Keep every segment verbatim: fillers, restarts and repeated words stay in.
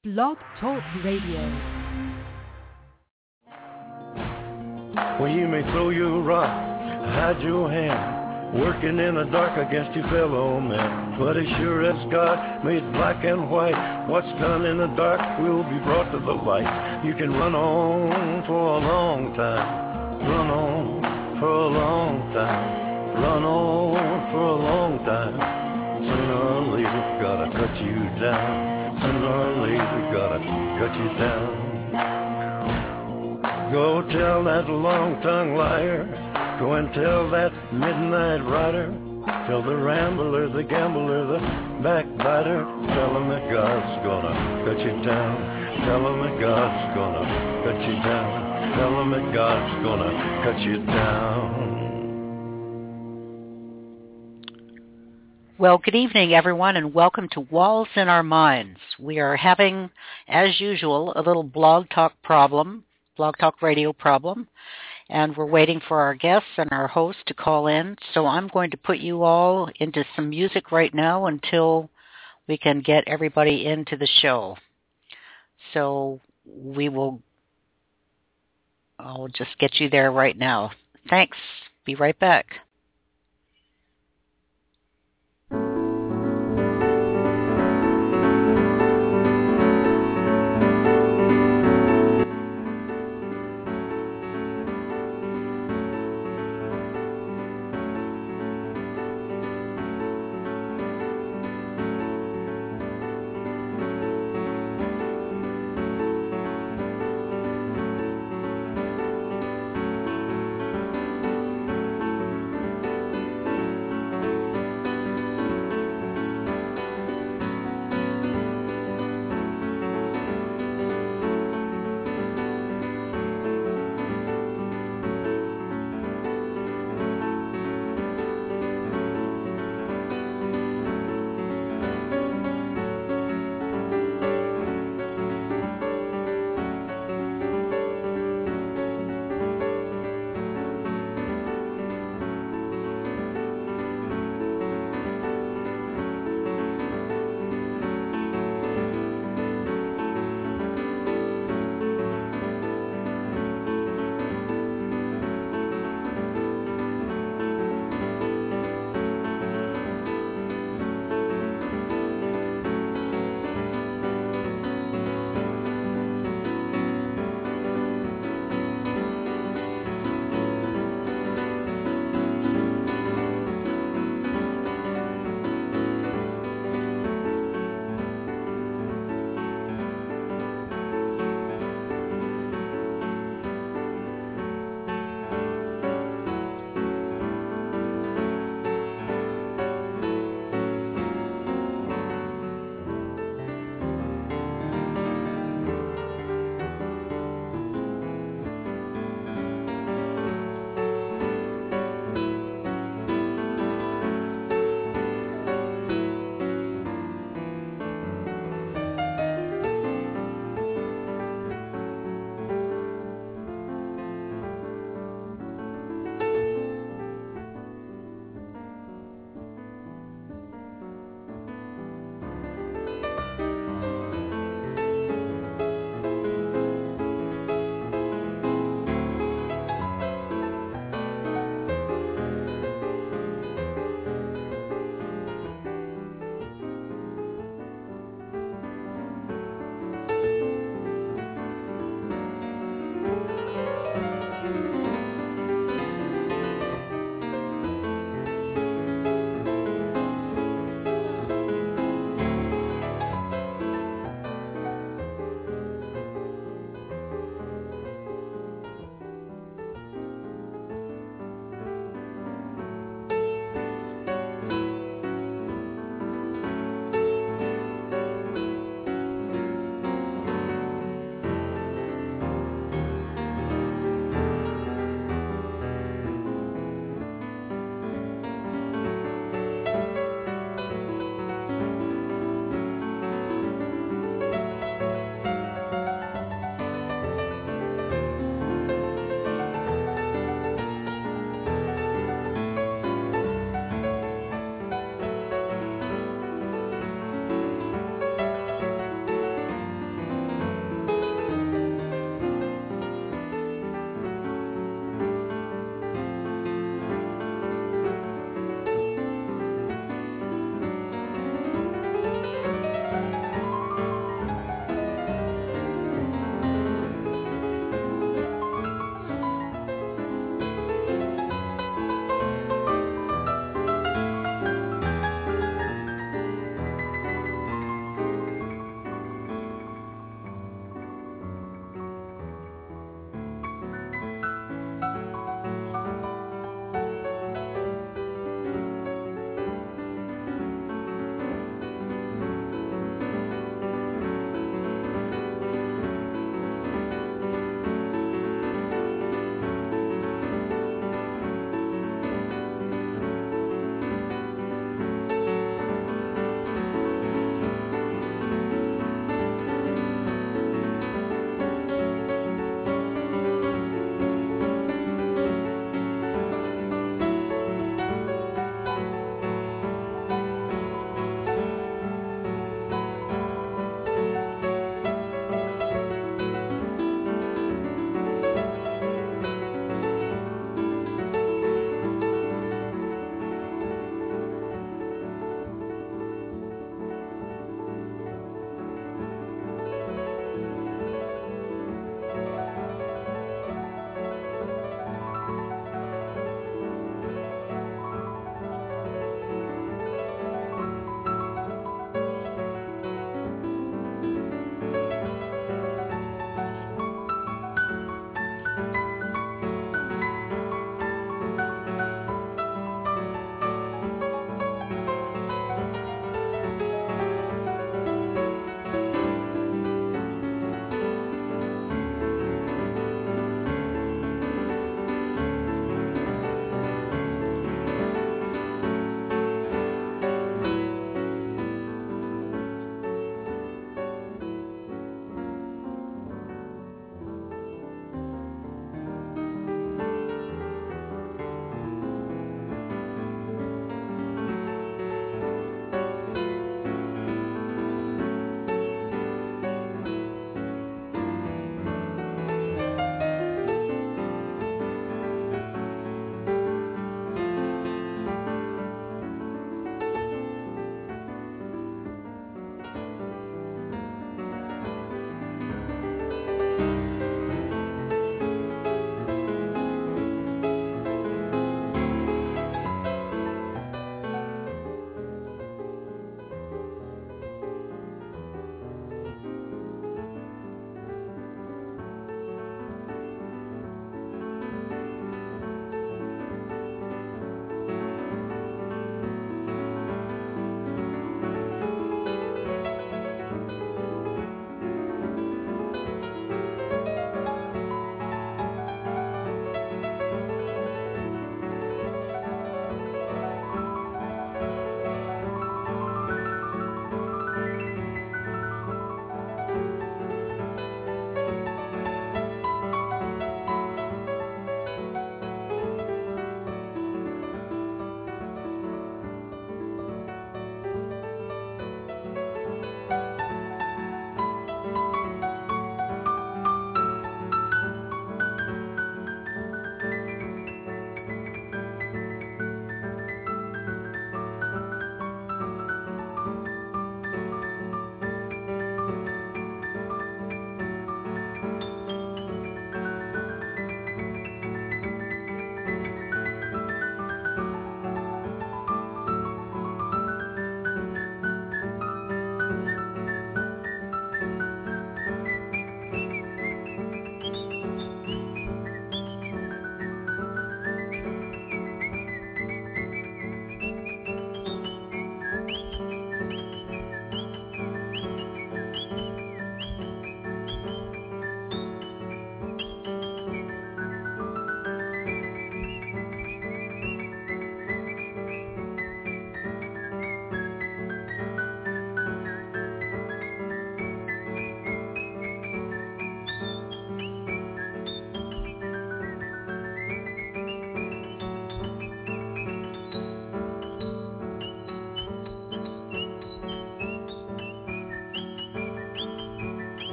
Blog Talk Radio. Well, you may throw your rock, hide your hand, working in the dark against your fellow man. But as sure as God made black and white, what's done in the dark will be brought to the light. You can run on for a long time, run on for a long time, run on for a long time. Sooner or later, gotta cut you down. Sooner or later, gotta cut you down. Go tell that long-tongued liar, go and tell that midnight rider, tell the rambler, the gambler, the backbiter, tell him that God's gonna cut you down, tell him that God's gonna cut you down, tell him that God's gonna cut you down. Well, good evening, everyone, and welcome to Walls in Our Minds. We are having, as usual, a little blog talk problem, blog talk radio problem, and we're waiting for our guests and our host to call in. So I'm going to put you all into some music right now until we can get everybody into the show. So we will, I'll just get you there right now. Thanks. Be right back.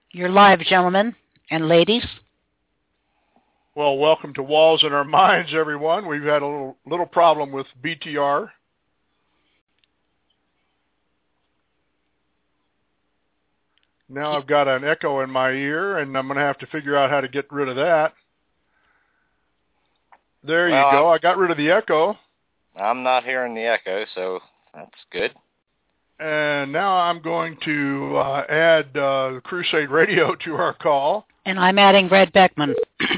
You're live, gentlemen and ladies. Well, welcome to Walls in Our Minds, everyone. We've had a little, little problem with B T R. Now I've got an echo in my ear, and I'm going to have to figure out how to get rid of that. There well, you go. I'm, I got rid of the echo. I'm not hearing the echo, so that's good. And now I'm going to uh, add uh, Crusade Radio to our call. And I'm adding Red Beckman.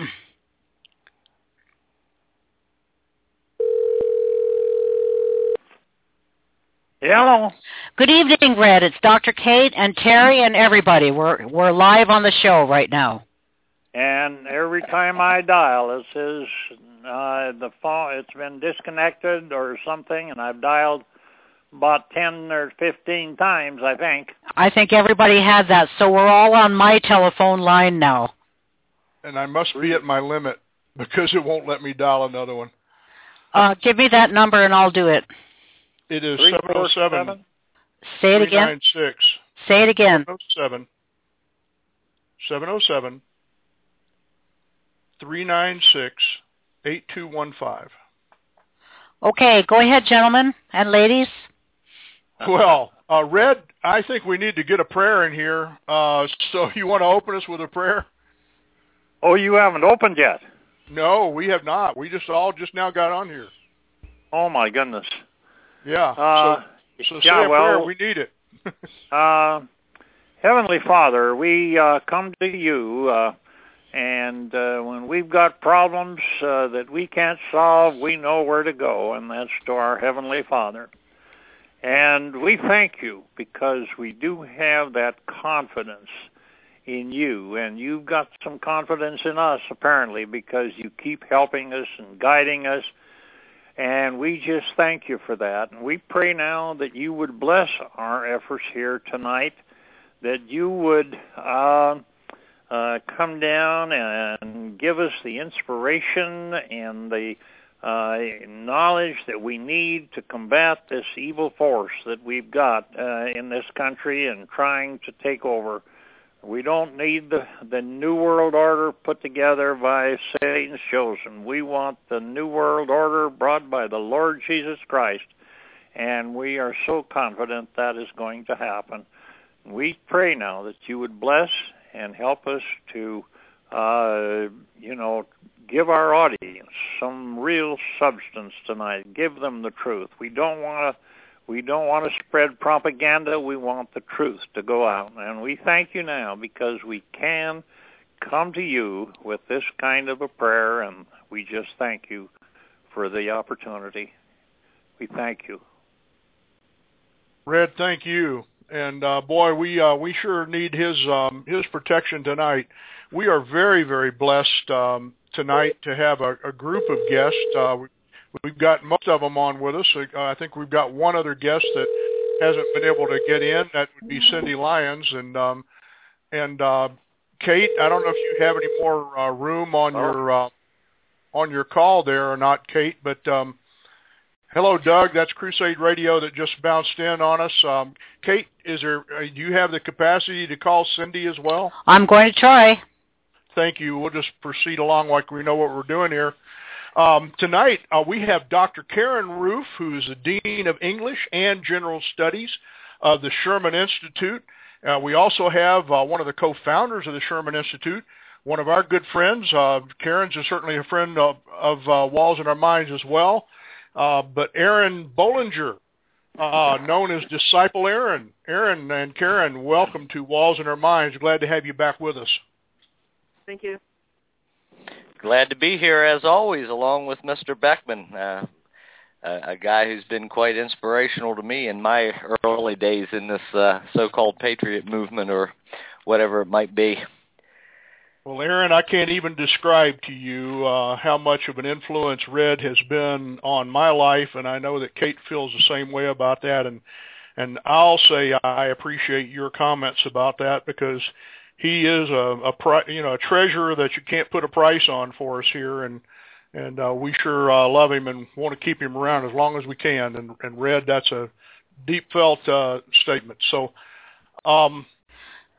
Hello. Good evening, Red. It's Doctor Kate and Terry and everybody. We're we're live on the show right now. And every time I dial, it says uh, the phone it's been disconnected or something, and I've dialed about ten or fifteen times, I think. I think everybody had that, so we're all on my telephone line now. And I must be at my limit because it won't let me dial another one. Uh, give me that number and I'll do it. It is seven oh seven. Say it again. Say it again. seven oh seven. seven oh seven. three nine six, eight two one five. Okay, go ahead, gentlemen and ladies. Well, uh, Red, I think we need to get a prayer in here. Uh, so you want to open us with a prayer? Oh, you haven't opened yet? No, we have not. We just all just now got on here. Oh, my goodness. Yeah. Uh, so so yeah, say a well, prayer. We need it. uh, Heavenly Father, we uh, come to you, uh, and uh, when we've got problems uh, that we can't solve, we know where to go, and that's to our Heavenly Father. And we thank you because we do have that confidence in you, and you've got some confidence in us, apparently, because you keep helping us and guiding us, and we just thank you for that. And we pray now that you would bless our efforts here tonight, that you would uh, uh, come down and give us the inspiration and the uh, knowledge that we need to combat this evil force that we've got uh, in this country and trying to take over. We don't need the, the New World Order put together by Satan's chosen. We want the New World Order brought by the Lord Jesus Christ, and we are so confident that is going to happen. We pray now that you would bless and help us to, uh, you know, give our audience some real substance tonight. Give them the truth. We don't want to We don't want to spread propaganda. We want the truth to go out. And we thank you now because we can come to you with this kind of a prayer, and we just thank you for the opportunity. We thank you. Red, thank you. And uh, boy, we uh, we sure need his um, his protection tonight. We are very, very blessed um, tonight to have a, a group of guests. Uh, We've got most of them on with us. Uh, I think we've got one other guest that hasn't been able to get in. That would be Cindy Lyons. And um, and uh, Kate, I don't know if you have any more uh, room on oh. your uh, on your call there or not, Kate. But um, hello, Doug. That's Crusade Radio that just bounced in on us. Um, Kate, is there? Uh, do you have the capacity to call Cindy as well? I'm going to try. Thank you. We'll just proceed along like we know what we're doing here. Um, tonight, uh, we have Doctor Karen Roof, who is the Dean of English and General Studies of the Sherman Institute. Uh, we also have uh, one of the co-founders of the Sherman Institute, one of our good friends. Uh, Karen's is certainly a friend of, of uh, Walls in Our Minds as well. Uh, but Aaron Bollinger, uh, known as Disciple Aaron. Aaron and Karen, welcome to Walls in Our Minds. Glad to have you back with us. Thank you. Glad to be here, as always, along with Mister Beckman, uh, a, a guy who's been quite inspirational to me in my early days in this uh, so-called patriot movement or whatever it might be. Well, Aaron, I can't even describe to you uh, how much of an influence Red has been on my life, and I know that Kate feels the same way about that. And, and I'll say I appreciate your comments about that because he is a, a you know a treasure that you can't put a price on for us here, and and uh, we sure uh, love him and want to keep him around as long as we can. And, and Red, that's a deep felt uh, statement. So, um,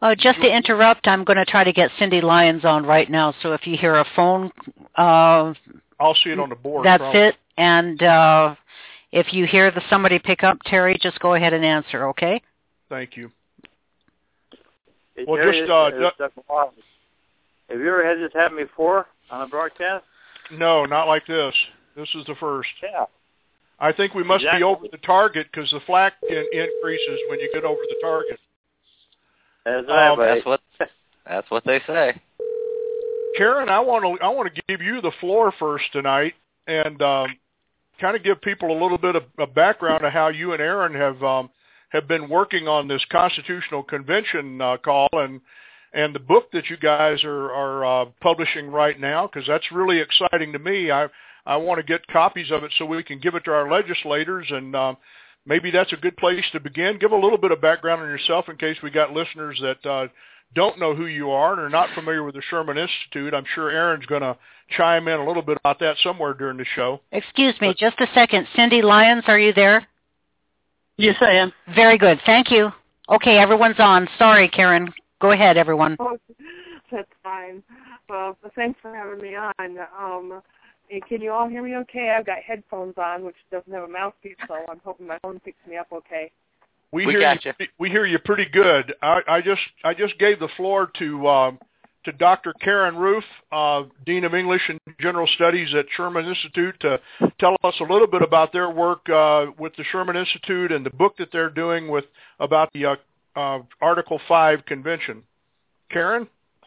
Uh, just to interrupt, I'm going to try to get Cindy Lyons on right now. So if you hear a phone, uh, I'll see it on the board. That's probably. it. And uh, if you hear the somebody pick up, Terry, just go ahead and answer. Okay? Thank you. Hey, Well, Terry, just uh, this, this have you ever had this happen before on a broadcast? No, not like this. This is the first. Yeah. I think we must exactly. be over the target because the flak in, increases when you get over the target. That's right, Um, That's what that's what they say. Karen, I want to I want to give you the floor first tonight, and um, kind of give people a little bit of a background of how you and Aaron have um, have been working on this constitutional convention uh, call and and the book that you guys are are uh, publishing right now, because that's really exciting to me. I I want to get copies of it so we can give it to our legislators, and um, maybe that's a good place to begin. Give a little bit of background on yourself in case we got listeners that uh, don't know who you are and are not familiar with the Sherman Institute. I'm sure Aaron's going to chime in a little bit about that somewhere during the show. Excuse me, but, just a second. Cindy Lyons, are you there? Yes, I am. Very good. Thank you. Okay, everyone's on. Sorry, Karen. Go ahead, everyone. Oh, that's fine. Well, thanks for having me on. Um, can you all hear me okay? I've got headphones on, which doesn't have a mouthpiece, so I'm hoping my phone picks me up okay. We, we hear got you. you. We hear you pretty good. I, I just I just gave the floor to um, to Doctor Karen Roof, uh, Dean of English and General Studies at Sherman Institute, to tell us a little bit about their work uh, with the Sherman Institute and the book that they're doing with about the uh, uh, Article Five Convention. Karen?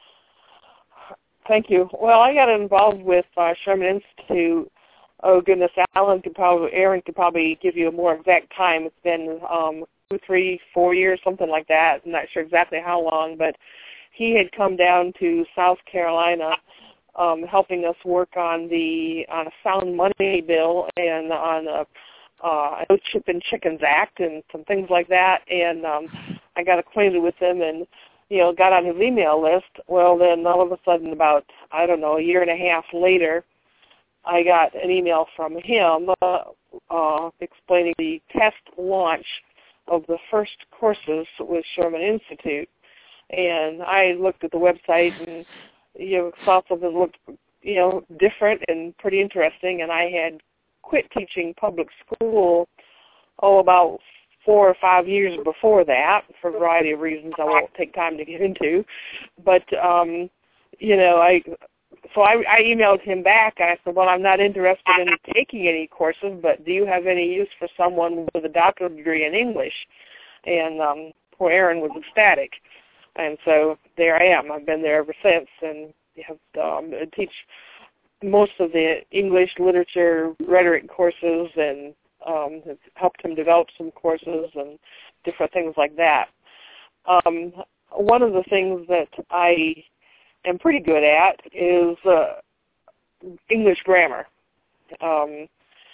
Thank you. Well, I got involved with uh, Sherman Institute. Oh goodness, Alan could probably, Aaron could probably give you a more exact time. It's been um, two, three, four years, something like that. I'm not sure exactly how long, but he had come down to South Carolina, um, helping us work on the on a sound money bill and on a uh, No Chip and Chickens Act and some things like that. And um, I got acquainted with him and, you know, got on his email list. Well, then all of a sudden, about I don't know, a year and a half later, I got an email from him uh, uh, explaining the test launch of the first courses with Sherman Institute. And I looked at the website and, you know, saw something that looked, you know, different and pretty interesting. And I had quit teaching public school, oh, about four or five years before that for a variety of reasons I won't take time to get into. But, um, you know, I... So I, I emailed him back, and I said, well, I'm not interested in taking any courses, but do you have any use for someone with a doctorate degree in English? And um, poor Aaron was ecstatic. And so there I am. I've been there ever since and have um, teach most of the English literature, rhetoric courses, and um, have helped him develop some courses and different things like that. Um, one of the things that I am pretty good at is uh, English grammar. Um,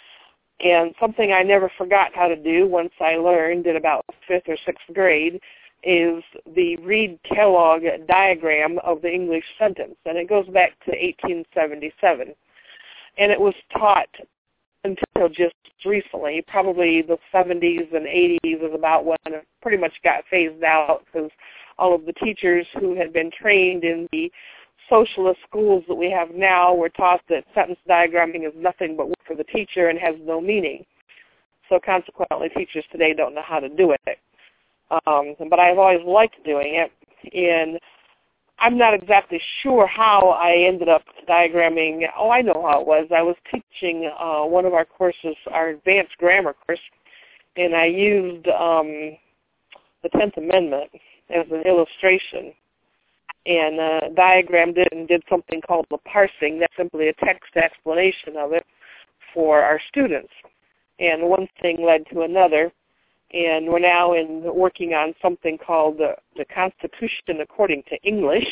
and something I never forgot how to do once I learned in about fifth or sixth grade is the Reed-Kellogg diagram of the English sentence. And it goes back to eighteen seventy-seven. And it was taught until just recently. Probably the seventies and eighties is about when it pretty much got phased out because all of the teachers who had been trained in the socialist schools that we have now were taught that sentence diagramming is nothing but work for the teacher and has no meaning. So consequently, teachers today don't know how to do it. Um, but I've always liked doing it, and I'm not exactly sure how I ended up diagramming. Oh, I know how it was. I was teaching uh, one of our courses, our advanced grammar course, and I used um, the tenth Amendment as an illustration, and uh, diagrammed it and did something called the parsing. That's simply a text explanation of it for our students. And one thing led to another, and we're now in working on something called the, the Constitution according to English.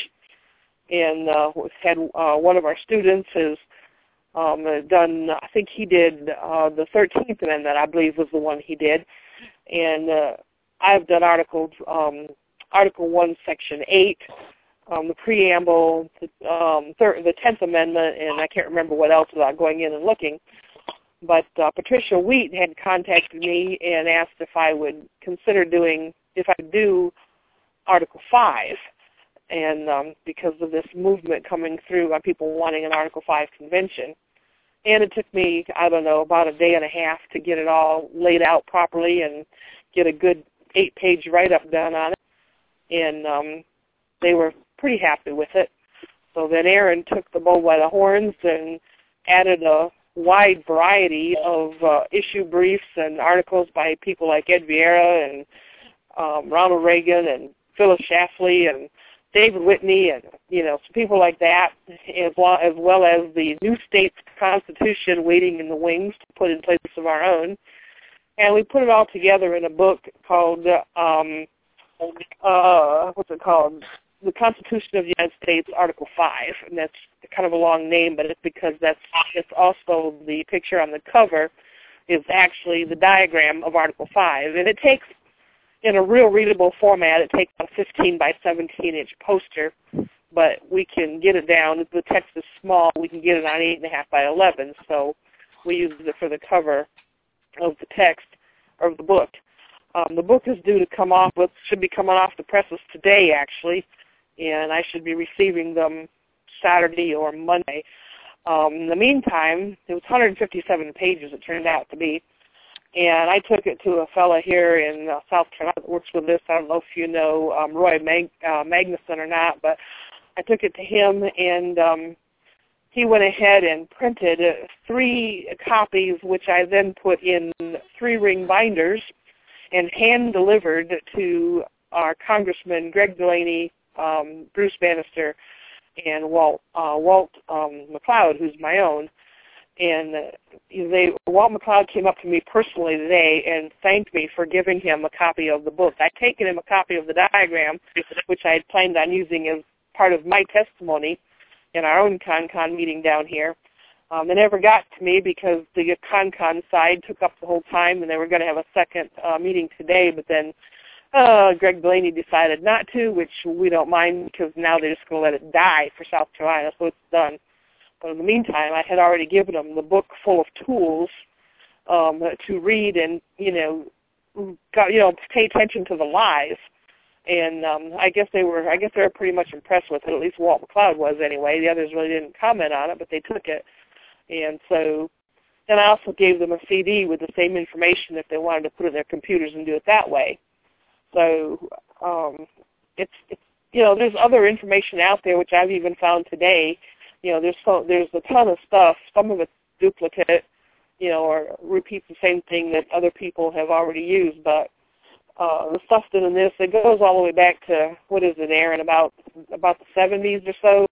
And uh, we've had uh, one of our students has um, done, I think he did uh, the thirteenth Amendment, I believe was the one he did. And uh, I've done articles, um, Article one, Section eight, um, the preamble, the, um, thir- the tenth Amendment, and I can't remember what else without going in and looking. But uh, Patricia Wheat had contacted me and asked if I would consider doing, if I could do Article five, and um, because of this movement coming through on people wanting an Article five convention. And it took me, I don't know, about a day and a half to get it all laid out properly and get a good eight-page write-up done on it. And um, they were pretty happy with it. So then Aaron took the bull by the horns and added a wide variety of uh, issue briefs and articles by people like Ed Vieira and um, Ronald Reagan and Phyllis Schlafly and David Whitney and, you know, some people like that, as well, as well as the new state's constitution waiting in the wings to put in place of our own. And we put it all together in a book called, um, uh, what's it called? The Constitution of the United States, Article five. And that's kind of a long name, but it's because that's it's also the picture on the cover is actually the diagram of Article five. And it takes, in a real readable format, it takes a fifteen by seventeen inch poster, but we can get it down. If the text is small, we can get it on eight and a half by eleven, so we use it for the cover of the text, or the book. Um, the book is due to come off, with, should be coming off the presses today, actually, and I should be receiving them Saturday or Monday. Um, in the meantime, it was one hundred fifty-seven pages, it turned out to be. And I took it to a fella here in uh, South Carolina that works with this. I don't know if you know um, Roy Mag- uh, Magnuson or not, but I took it to him, and um, he went ahead and printed uh, three copies, which I then put in three-ring binders and hand-delivered to our Congressman Greg Delaney, um, Bruce Bannister, and Walt, uh, Walt um, McLeod, who's my own. And uh, they, Walt McLeod came up to me personally today and thanked me for giving him a copy of the book. I'd taken him a copy of the diagram, which I had planned on using as part of my testimony in our own CONCON meeting down here. Um, they never got to me because the CONCON side took up the whole time, and they were going to have a second uh, meeting today, but then uh, Greg Delaney decided not to, which we don't mind because now they're just going to let it die for South Carolina, so it's done. But in the meantime, I had already given them the book full of tools um, to read and, you know, got, you know, pay attention to the lies. And um, I guess they were, I guess they were pretty much impressed with it. At least Walt McLeod was anyway. The others really didn't comment on it, but they took it. And so, then I also gave them a C D with the same information if they wanted to put it in their computers and do it that way. So um, it's, it's, you know, there's other information out there which I've even found today. You know, there's so, there's a ton of stuff. Some of it's duplicate, you know, or repeats the same thing that other people have already used. But uh, the stuff in this, it goes all the way back to, what is it, Aaron, about about the seventies or so.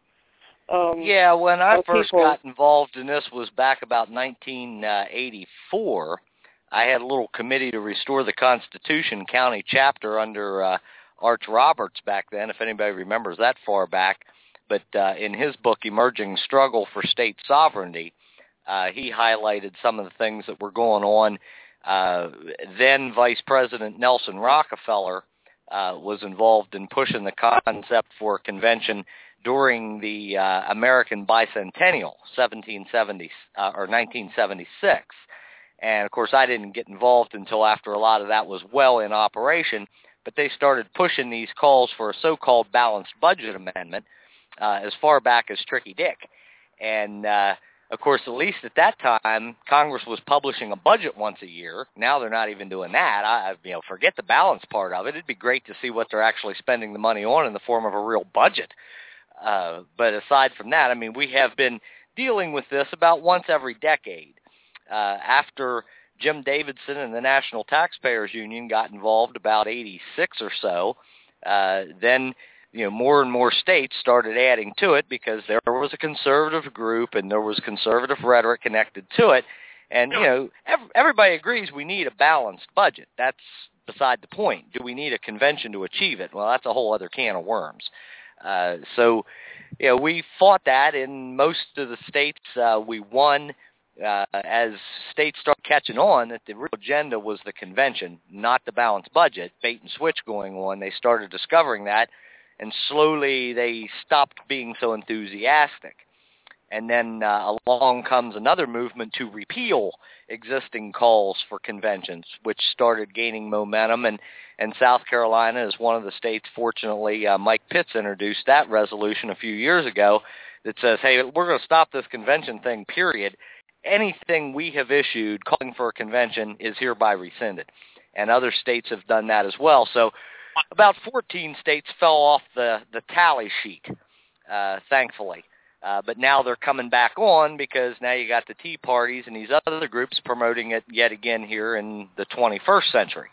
Um, yeah, when I first people, got involved in this was back about nineteen eighty-four. I had a little committee to restore the Constitution county chapter under uh, Arch Roberts back then, if anybody remembers that far back. But uh, in his book, Emerging Struggle for State Sovereignty, uh, he highlighted some of the things that were going on. Uh, then Vice President Nelson Rockefeller uh, was involved in pushing the concept for a convention during the uh, American Bicentennial, seventeen seventy uh, or nineteen seventy-six. And, of course, I didn't get involved until after a lot of that was well in operation, but they started pushing these calls for a so-called balanced budget amendment, Uh, as far back as Tricky Dick. And, uh, of course, at least at that time, Congress was publishing a budget once a year. Now they're not even doing that. I, you know, forget the balance part of it. It'd be great to see what they're actually spending the money on in the form of a real budget. Uh, but aside from that, I mean, we have been dealing with this about once every decade. Uh, after Jim Davidson and the National Taxpayers Union got involved about eighty-six or so, uh, then you know, more and more states started adding to it because there was a conservative group and there was conservative rhetoric connected to it. And, you know, ev- everybody agrees we need a balanced budget. That's beside the point. Do we need a convention to achieve it? Well, that's a whole other can of worms. Uh, so, you know, we fought that in most of the states. Uh, we won uh, as states started catching on that the real agenda was the convention, not the balanced budget. Bait and switch going on. They started discovering that. And slowly they stopped being so enthusiastic. And then uh, along comes another movement to repeal existing calls for conventions, which started gaining momentum. And, and South Carolina is one of the states, fortunately, uh, Mike Pitts introduced that resolution a few years ago that says, hey, we're going to stop this convention thing, period. Anything we have issued calling for a convention is hereby rescinded. And other states have done that as well. So about fourteen states fell off the, the tally sheet, uh, thankfully. Uh, but now they're coming back on because now you got the Tea Parties and these other groups promoting it yet again here in the twenty-first century.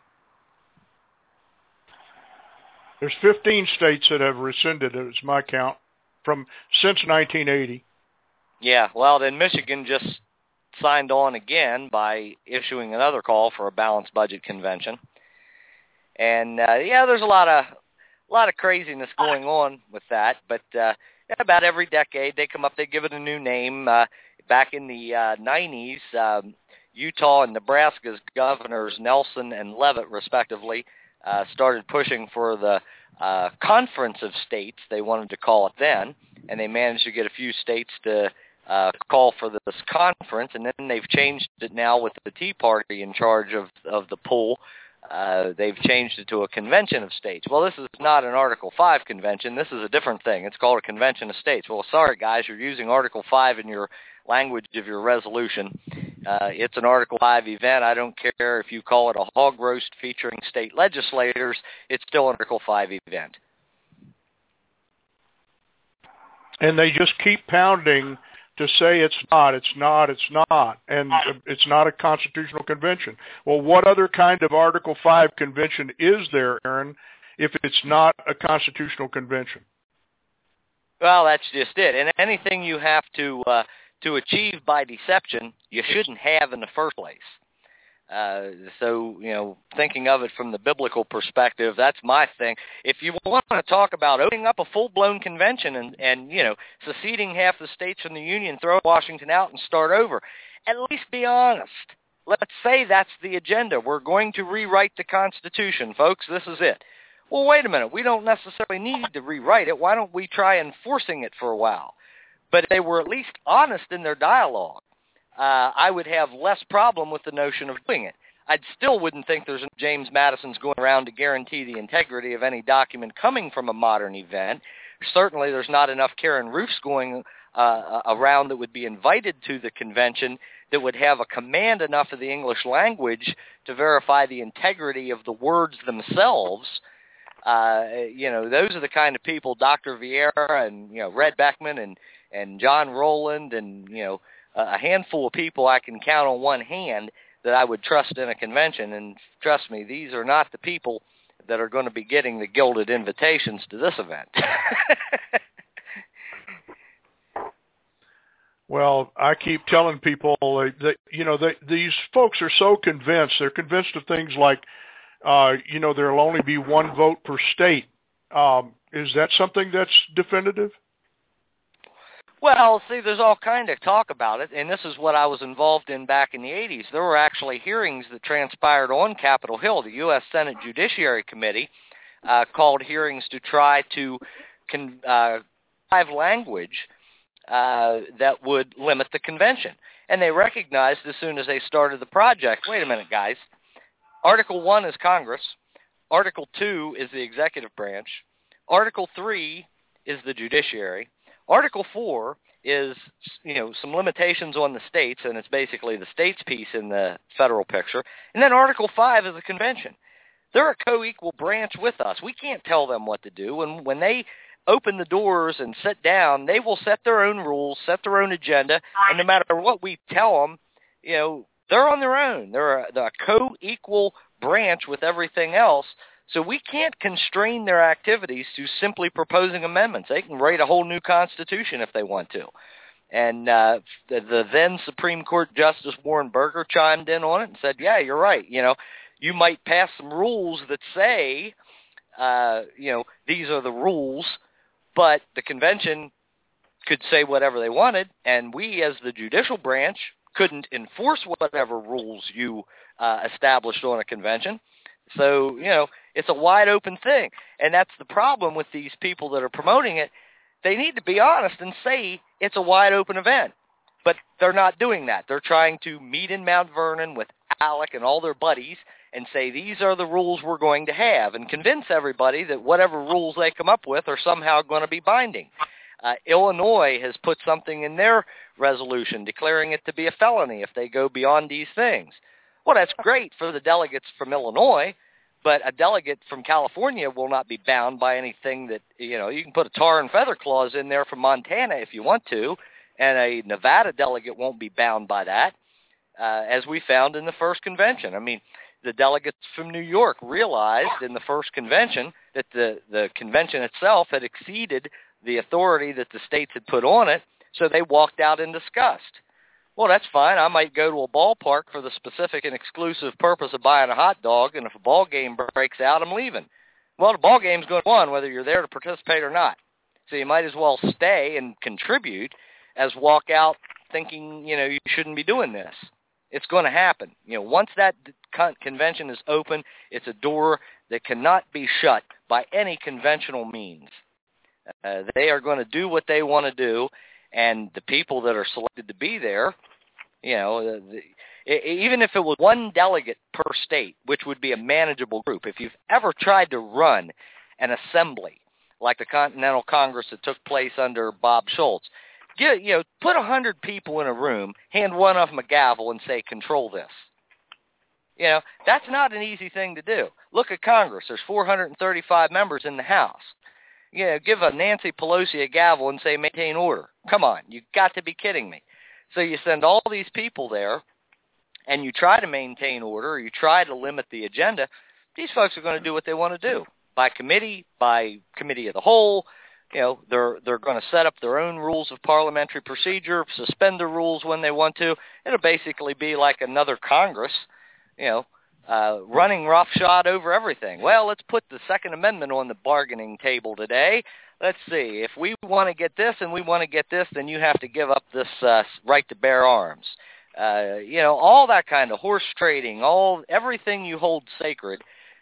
There's fifteen states that have rescinded it, is my count, from since nineteen eighty. Yeah, well, then Michigan just signed on again by issuing another call for a balanced budget convention. And, uh, yeah, there's a lot of a lot of craziness going on with that, but uh, about every decade they come up, they give it a new name. Uh, back in the uh, nineties, um, Utah and Nebraska's governors, Nelson and Leavitt, respectively, uh, started pushing for the uh, Conference of States, they wanted to call it then, and they managed to get a few states to uh, call for this conference, and then they've changed it now with the Tea Party in charge of, of the pool. Uh, they've changed it to a convention of states. Well, this is not an Article five convention. This is a different thing. It's called a convention of states. Well, sorry, guys, you're using Article five in your language of your resolution. Uh, it's an Article five event. I don't care if you call it a hog roast featuring state legislators. It's still an Article five event. And they just keep pounding to say it's not, it's not, it's not, and it's not a constitutional convention. Well, what other kind of Article five convention is there, Aaron, if it's not a constitutional convention? Well, that's just it. And anything you have to uh, to achieve by deception, you shouldn't have in the first place. Uh, so, you know, thinking of it from the biblical perspective, that's my thing. If you want to talk about opening up a full-blown convention and, and, you know, seceding half the states from the Union, throw Washington out and start over, at least be honest. Let's say that's the agenda. We're going to rewrite the Constitution, folks. This is it. Well, wait a minute. We don't necessarily need to rewrite it. Why don't we try enforcing it for a while? But if they were at least honest in their dialogue, Uh, I would have less problem with the notion of doing it. I still wouldn't think there's James Madison's going around to guarantee the integrity of any document coming from a modern event. Certainly there's not enough Karen Roofs going uh, around that would be invited to the convention that would have a command enough of the English language to verify the integrity of the words themselves. Uh, you know, those are the kind of people, Doctor Vieira and, you know, Red Beckman and, and John Rowland and, you know, a handful of people I can count on one hand that I would trust in a convention. And trust me, these are not the people that are going to be getting the gilded invitations to this event. Well, I keep telling people that, you know, that these folks are so convinced. They're convinced of things like, uh, you know, there will only be one vote per state. Um, is that something that's definitive? Well, see, there's all kind of talk about it, and this is what I was involved in back in the eighties. There were actually hearings that transpired on Capitol Hill. The U S Senate Judiciary Committee uh, called hearings to try to con- uh, have language uh, that would limit the convention. And they recognized as soon as they started the project, wait a minute, guys, Article one is Congress, Article two is the executive branch, Article three is the judiciary, Article four is, you know, some limitations on the states, and it's basically the states piece in the federal picture. And then Article five is a convention. They're a co-equal branch with us. We can't tell them what to do. And when they open the doors and sit down, they will set their own rules, set their own agenda, and no matter what we tell them, you know, they're on their own. They're a, they're a co-equal branch with everything else. So we can't constrain their activities to simply proposing amendments. They can write a whole new constitution if they want to. And uh, the, the then Supreme Court Justice Warren Burger chimed in on it and said, yeah, you're right. You know, you might pass some rules that say, uh, you know, these are the rules, but the convention could say whatever they wanted, and we as the judicial branch couldn't enforce whatever rules you uh, established on a convention. So, you know, it's a wide open thing. And that's the problem with these people that are promoting it. they need to be honest and say it's a wide open event. But they're not doing that. They're trying to meet in Mount Vernon with Alec and all their buddies and say these are the rules we're going to have and convince everybody that whatever rules they come up with are somehow going to be binding. Uh, Illinois has put something in their resolution declaring it to be a felony if they go beyond these things. Well, that's great for the delegates from Illinois, but a delegate from California will not be bound by anything that, you know, you can put a tar and feather clause in there from Montana if you want to, and a Nevada delegate won't be bound by that, uh, as we found in the first convention. I mean, the delegates from New York realized in the first convention that the, the convention itself had exceeded the authority that the states had put on it, so they walked out in disgust. Well, that's fine. I might go to a ballpark for the specific and exclusive purpose of buying a hot dog, and if a ball game breaks out, I'm leaving. Well, the ball game's going on whether you're there to participate or not. So you might as well stay and contribute as walk out thinking, you know, you shouldn't be doing this. It's going to happen. You know, once that con- convention is open, it's a door that cannot be shut by any conventional means. Uh, they are going to do what they want to do, and the people that are selected to be there, you know, the, the, even if it was one delegate per state, which would be a manageable group, if you've ever tried to run an assembly like the Continental Congress that took place under Bob Schultz, get, you know, put a hundred people in a room, hand one of them a gavel, and say, "Control this." You know, that's not an easy thing to do. Look at Congress. There's four hundred thirty-five members in the House. You know, give a Nancy Pelosi a gavel and say, "Maintain order." Come on, you've got to be kidding me. So you send all these people there, and you try to maintain order, or you try to limit the agenda. These folks are going to do what they want to do. By committee, by committee of the whole, you know, they're they're going to set up their own rules of parliamentary procedure, suspend the rules when they want to. It'll basically be like another Congress, you know, uh, running roughshod over everything. Well, let's put the Second Amendment on the bargaining table today. Let's see. If we want to get this and we want to get this, then you have to give up this uh, right to bear arms. Uh, you know, all that kind of horse trading, all everything you hold sacred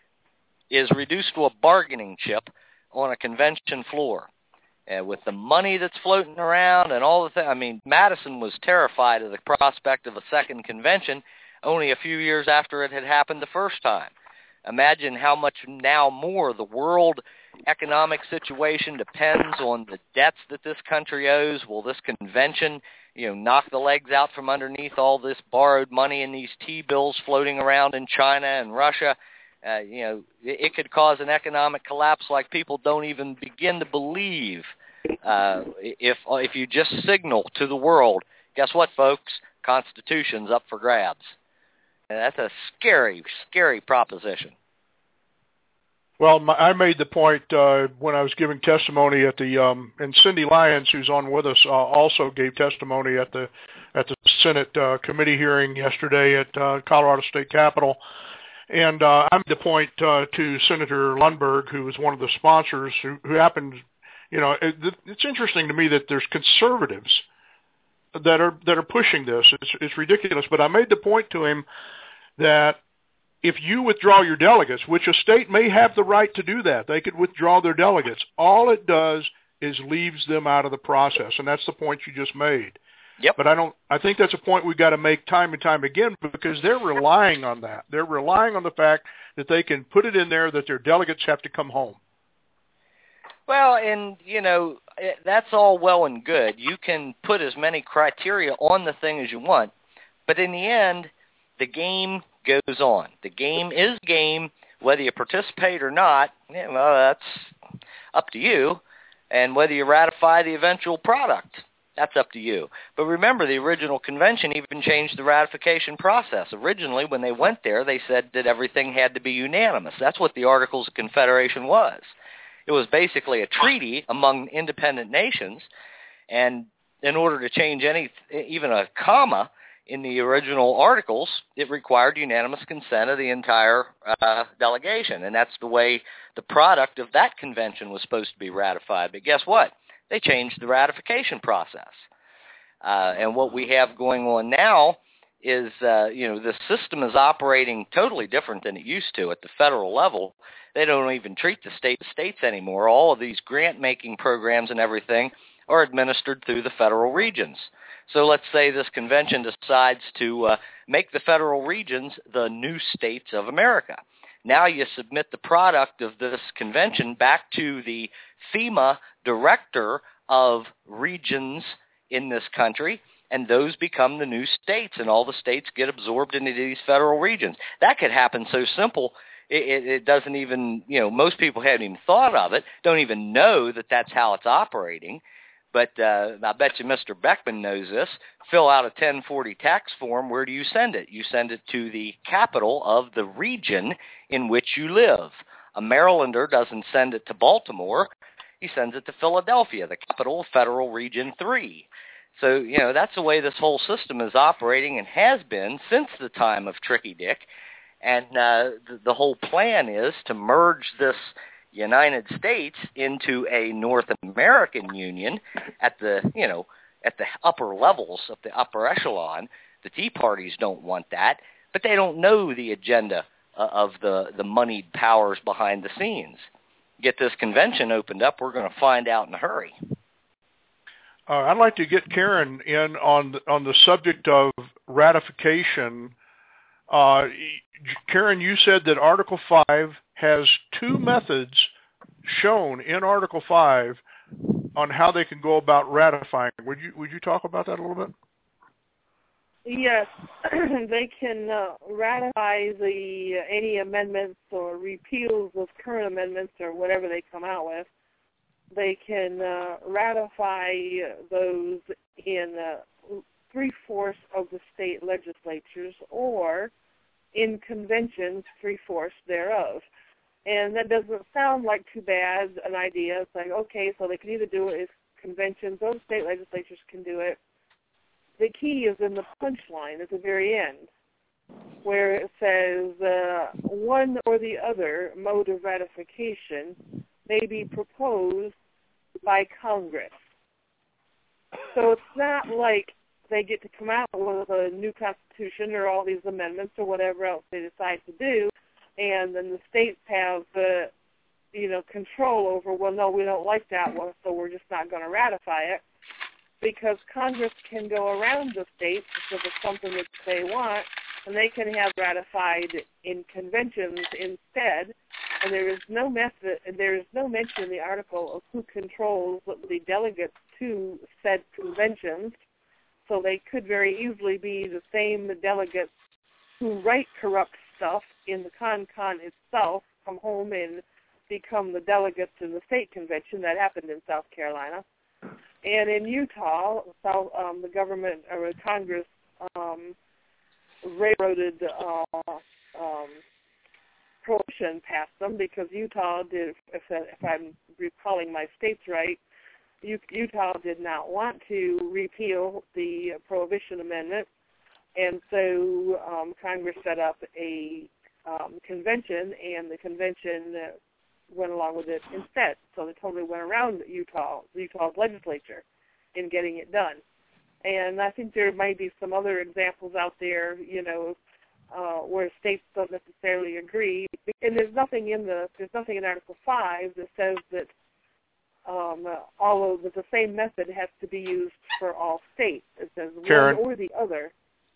is reduced to a bargaining chip on a convention floor. Uh, with the money that's floating around and all the things. I mean, Madison was terrified of the prospect of a second convention only a few years after it had happened the first time. Imagine how much now more the world economic situation depends on the debts that this country owes. Will this convention, you know, knock the legs out from underneath all this borrowed money and these T-bills floating around in China and Russia? Uh, you know, it, it could cause an economic collapse like people don't even begin to believe. Uh, if if you just signal to the world, guess what, folks? Constitution's up for grabs. And that's a scary, scary proposition. Well, my, I made the point uh, when I was giving testimony at the, um, and Cindy Lyons, who's on with us, uh, also gave testimony at the at the Senate uh, committee hearing yesterday at uh, Colorado State Capitol. And uh, I made the point uh, to Senator Lundberg, who was one of the sponsors, who, who happened, you know, it, it's interesting to me that there's conservatives that are that are pushing this. It's, it's ridiculous. But I made the point to him that if you withdraw your delegates, which a state may have the right to do that, they could withdraw their delegates. All it does is leaves them out of the process, and that's the point you just made. Yep. But I don't. I think that's a point we've got to make time and time again because they're relying on that. They're relying on the fact that they can put it in there that their delegates have to come home. Well, and, you know, that's all well and good. You can put as many criteria on the thing as you want, but in the end, the game goes on. The game is game, whether you participate or not. Yeah, well, that's up to you, and whether you ratify the eventual product, that's up to you. But remember, the original convention even changed the ratification process. Originally, when they went there, they said that everything had to be unanimous. That's what the Articles of Confederation was. It was basically a treaty among independent nations, and in order to change any, even a comma in the original articles, it required unanimous consent of the entire uh, delegation, and that's the way the product of that convention was supposed to be ratified. But guess what? They changed the ratification process. Uh, and what we have going on now is, uh, you know, the system is operating totally different than it used to at the federal level. They don't even treat the state states anymore. All of these grant-making programs and everything are administered through the federal regions. So let's say this convention decides to uh, make the federal regions the new states of America. Now you submit the product of this convention back to the FEMA director of regions in this country, and those become the new states, and all the states get absorbed into these federal regions. That could happen so simple, it, it, it doesn't even, you know, most people haven't even thought of it, don't even know that that's how it's operating. But uh, I bet you Mister Beckman knows this. Fill out a ten forty tax form. Where do you send it? You send it to the capital of the region in which you live. A Marylander doesn't send it to Baltimore. He sends it to Philadelphia, the capital of Federal Region three. So, you know, that's the way this whole system is operating and has been since the time of Tricky Dick. And uh, the, the whole plan is to merge this United States into a North American Union at the, you know, at the upper levels of the upper echelon. The Tea Parties don't want that, but they don't know the agenda uh, of the, the moneyed powers behind the scenes. Get this convention opened up, we're going to find out in a hurry. Uh, I'd like to get Karen in on the, on the subject of ratification. Uh, Karen, you said that Article five has two methods shown in Article five on how they can go about ratifying. Would you would you talk about that a little bit? Yes, they can uh, ratify the uh, any amendments or repeals of current amendments or whatever they come out with. They can uh, ratify those in uh, three-fourths of the state legislatures or in conventions, three-fourths thereof. And that doesn't sound like too bad an idea. It's like, okay, so they can either do it as conventions or the state legislatures can do it. The key is in the punchline at the very end, where it says uh, one or the other mode of ratification may be proposed by Congress. So it's not like they get to come out with a new constitution or all these amendments or whatever else they decide to do, and then the states have the, you know, control over, well, no, we don't like that one, so we're just not going to ratify it, because Congress can go around the states if it's something that they want, and they can have ratified in conventions instead. And there is no method, there is no mention in the article of who controls the delegates to said conventions. So they could very easily be the same delegates who write corrupt stuff in the con-con itself, come home and become the delegates in the state convention. That happened in South Carolina. And in Utah, South, um, the government or Congress um, railroaded uh, um, prohibition past them because Utah did, if, if I'm recalling my states right, Utah did not want to repeal the Prohibition Amendment, and so um, Congress set up a um, convention, and the convention uh, went along with it instead. So they totally went around Utah, Utah's legislature in getting it done. And I think there might be some other examples out there, you know, uh, where states don't necessarily agree. And there's nothing in the there's nothing in Article five that says that um, uh, all of the, the same method has to be used for all states. It says Karen, one or the other.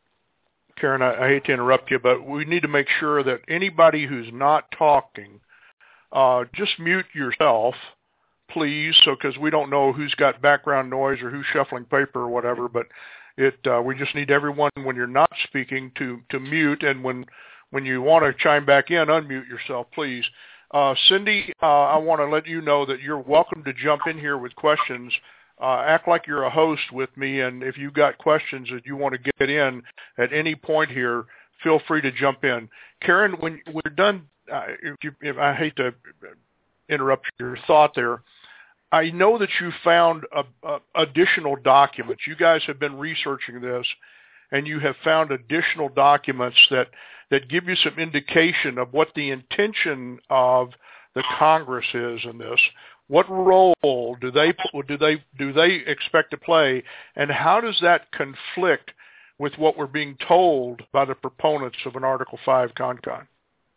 Karen, I, I hate to interrupt you, but we need to make sure that anybody who's not talking, uh, just mute yourself, please, so because we don't know who's got background noise or who's shuffling paper or whatever. But it uh, we just need everyone, when you're not speaking, to, to mute, and when when you want to chime back in, unmute yourself, please. Uh, Cindy, uh, I want to let you know that you're welcome to jump in here with questions. Uh, act like you're a host with me, and if you've got questions that you want to get in at any point here, feel free to jump in. Karen, when we're done, uh, if you, if I hate to interrupt your thought there, I know that you found a, a, additional documents. You guys have been researching this, and you have found additional documents that, that give you some indication of what the intention of the Congress is in this. What role do they do they do they expect to play, and how does that conflict with what we're being told by the proponents of an Article five CONCON?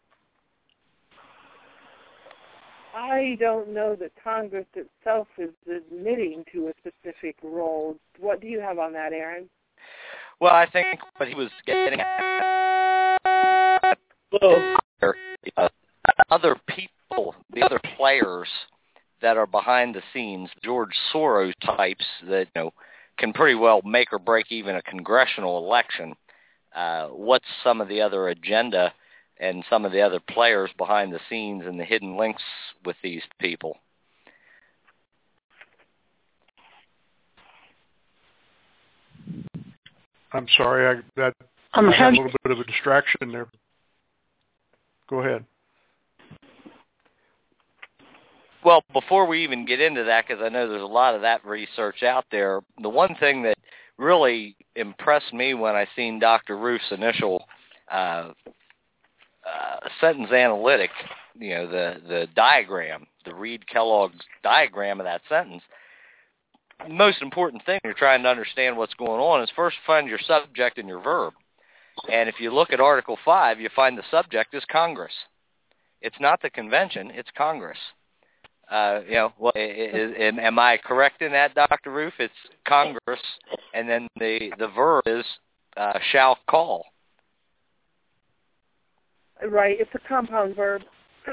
I don't know that Congress itself is admitting to a specific role. What do you have on that, Aaron? Well, I think what he was getting at uh, other people, the other players that are behind the scenes, George Soros types that, you know, can pretty well make or break even a congressional election. Uh, what's some of the other agenda and some of the other players behind the scenes and the hidden links with these people? I'm sorry, I, that Um, I had have a little bit of a distraction there. Go ahead. Well, before we even get into that, because I know there's a lot of that research out there, the one thing that really impressed me when I seen Doctor Roof's initial uh, uh, sentence analytic, you know, the, the diagram, the Reed-Kellogg's diagram of that sentence, the most important thing you're trying to understand what's going on is first find your subject and your verb. And if you look at Article five, you find the subject is Congress. It's not the convention, it's Congress. Uh, you know, well, is, is, am I correct in that, Doctor Roof? It's Congress, and then the, the verb is uh, shall call. Right, it's a compound verb.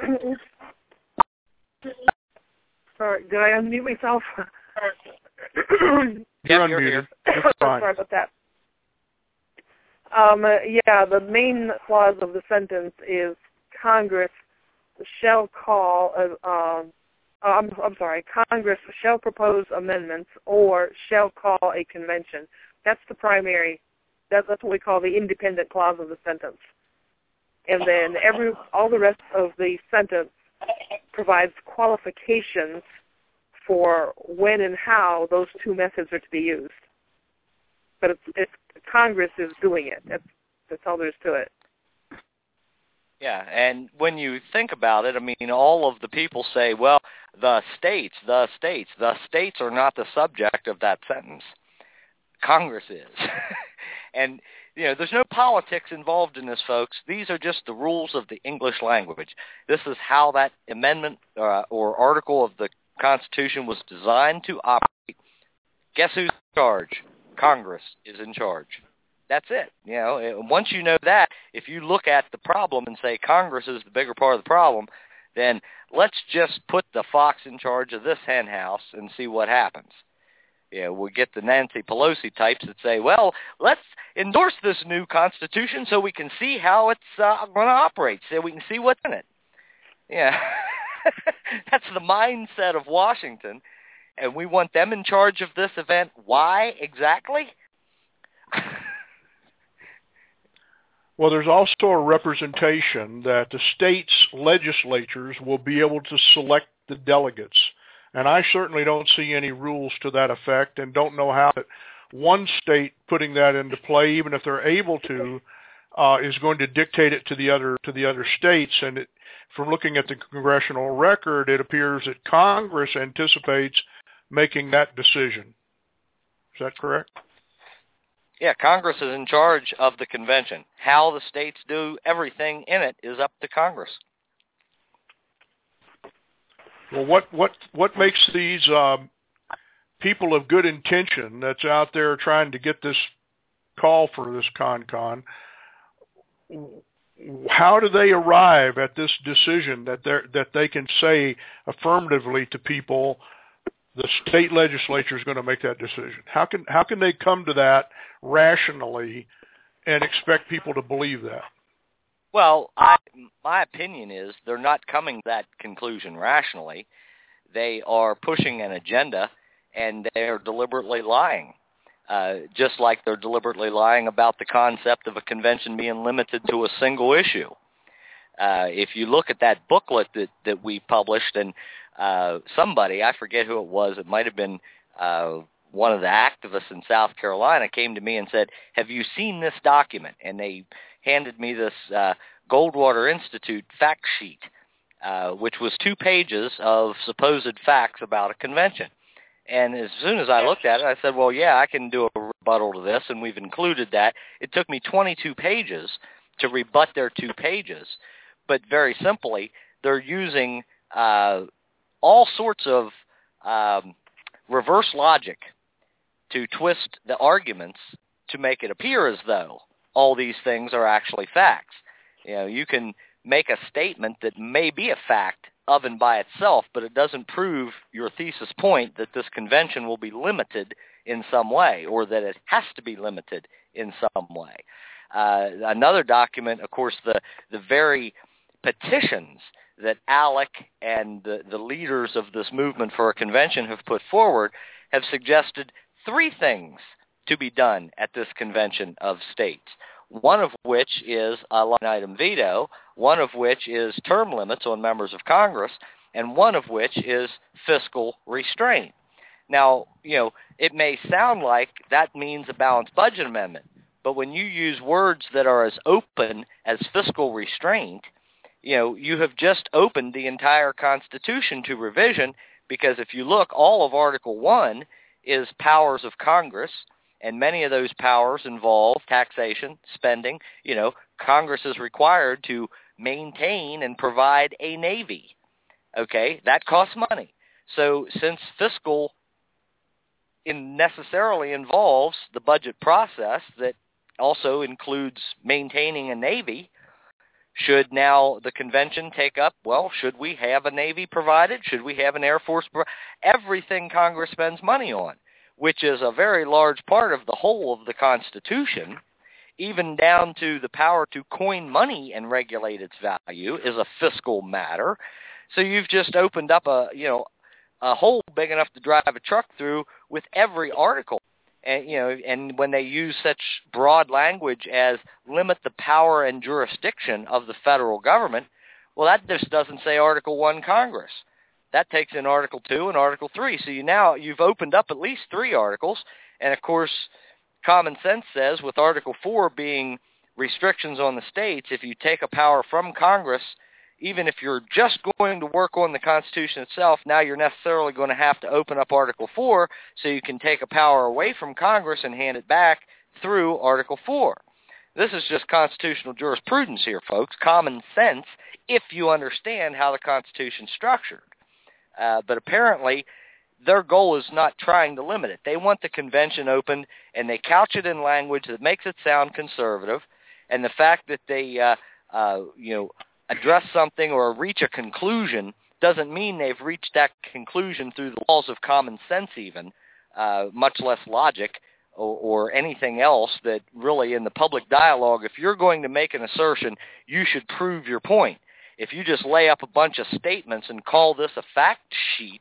Sorry, did I unmute myself? You're yep, unmuted. You're here. It's fine. Sorry about that. Um, uh, yeah, the main clause of the sentence is Congress shall call, uh, um, I'm, I'm sorry, Congress shall propose amendments or shall call a convention. That's the primary, that, that's what we call the independent clause of the sentence. And then every all the rest of the sentence provides qualifications for when and how those two methods are to be used. But it's, it's Congress is doing it. That's, that's all there is to it. Yeah, and when you think about it, I mean, all of the people say, well, the states, the states, the states are not the subject of that sentence. Congress is. And, you know, there's no politics involved in this, folks. These are just the rules of the English language. This is how that amendment uh, or article of the Constitution was designed to operate. Guess who's in charge? Congress is in charge. That's it. You know, once you know that, if you look at the problem and say Congress is the bigger part of the problem, then let's just put the fox in charge of this hen house and see what happens. You know, we get the Nancy Pelosi types that say, well, let's endorse this new Constitution so we can see how it's uh, going to operate, so we can see what's in it. Yeah, that's the mindset of Washington, and we want them in charge of this event. Why exactly? Well, there's also a representation that the states' legislatures will be able to select the delegates. And I certainly don't see any rules to that effect and don't know how that one state putting that into play, even if they're able to, uh, is going to dictate it to the other to the other states. And it, from looking at the congressional record, it appears that Congress anticipates making that decision. Is that correct? Yeah, Congress is in charge of the convention. How the states do everything in it is up to Congress. Well, what what what makes these um, people of good intention that's out there trying to get this call for this CONCON, how do they arrive at this decision that they that they can say affirmatively to people, the state legislature is going to make that decision? How can how can they come to that rationally and expect people to believe that? Well, I, my opinion is they're not coming to that conclusion rationally. They are pushing an agenda, and they're deliberately lying, uh, just like they're deliberately lying about the concept of a convention being limited to a single issue. Uh, if you look at that booklet that, that we published, and uh, somebody, I forget who it was, it might have been uh, one of the activists in South Carolina, came to me and said, have you seen this document? And they handed me this uh, Goldwater Institute fact sheet, uh, which was two pages of supposed facts about a convention. And as soon as I looked at it, I said, well, yeah, I can do a rebuttal to this, and we've included that. It took me twenty-two pages to rebut their two pages. But very simply, they're using uh, all sorts of um, reverse logic to twist the arguments to make it appear as though all these things are actually facts. You know, you can make a statement that may be a fact of and by itself, but it doesn't prove your thesis point that this convention will be limited in some way, or that it has to be limited in some way. Uh, another document, of course, the, the very petitions that ALEC and the, the leaders of this movement for a convention have put forward have suggested three things to be done at this convention of states, one of which is a line item veto, one of which is term limits on members of Congress, and one of which is fiscal restraint. Now, you know, it may sound like that means a balanced budget amendment, but when you use words that are as open as fiscal restraint, you know, you have just opened the entire Constitution to revision, because if you look, all of Article one is powers of Congress, and many of those powers involve taxation, spending. You know, Congress is required to maintain and provide a Navy. Okay, that costs money. So since fiscal in necessarily involves the budget process that also includes maintaining a Navy, should now the convention take up, well, should we have a Navy provided? Should we have an Air Force provided? Everything Congress spends money on, which is a very large part of the whole of the Constitution, even down to the power to coin money and regulate its value, is a fiscal matter. So you've just opened up a, you know, a hole big enough to drive a truck through with every article. And, you know, and when they use such broad language as limit the power and jurisdiction of the federal government, well, that just doesn't say Article one Congress. That takes in Article two and Article three. So you now you've opened up at least three articles. And, of course, common sense says with Article four being restrictions on the states, if you take a power from Congress, even if you're just going to work on the Constitution itself, now you're necessarily going to have to open up Article four so you can take a power away from Congress and hand it back through Article four. This is just constitutional jurisprudence here, folks, common sense, if you understand how the Constitution's structured. Uh, but apparently, their goal is not trying to limit it. They want the convention opened, and they couch it in language that makes it sound conservative. And the fact that they, uh, uh, you know, address something or reach a conclusion doesn't mean they've reached that conclusion through the walls of common sense even, uh, much less logic or, or anything else that really in the public dialogue, if you're going to make an assertion, you should prove your point. If you just lay up a bunch of statements and call this a fact sheet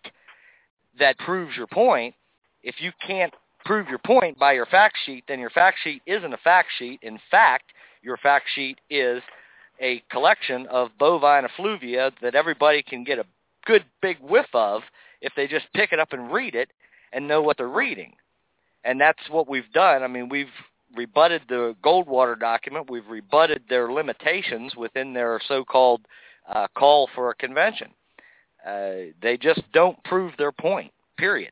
that proves your point, if you can't prove your point by your fact sheet, then your fact sheet isn't a fact sheet. In fact, your fact sheet is a collection of bovine effluvia that everybody can get a good big whiff of if they just pick it up and read it and know what they're reading. And that's what we've done. I mean, we've rebutted the Goldwater document. We've rebutted their limitations within their so-called uh, call for a convention. Uh, they just don't prove their point, period.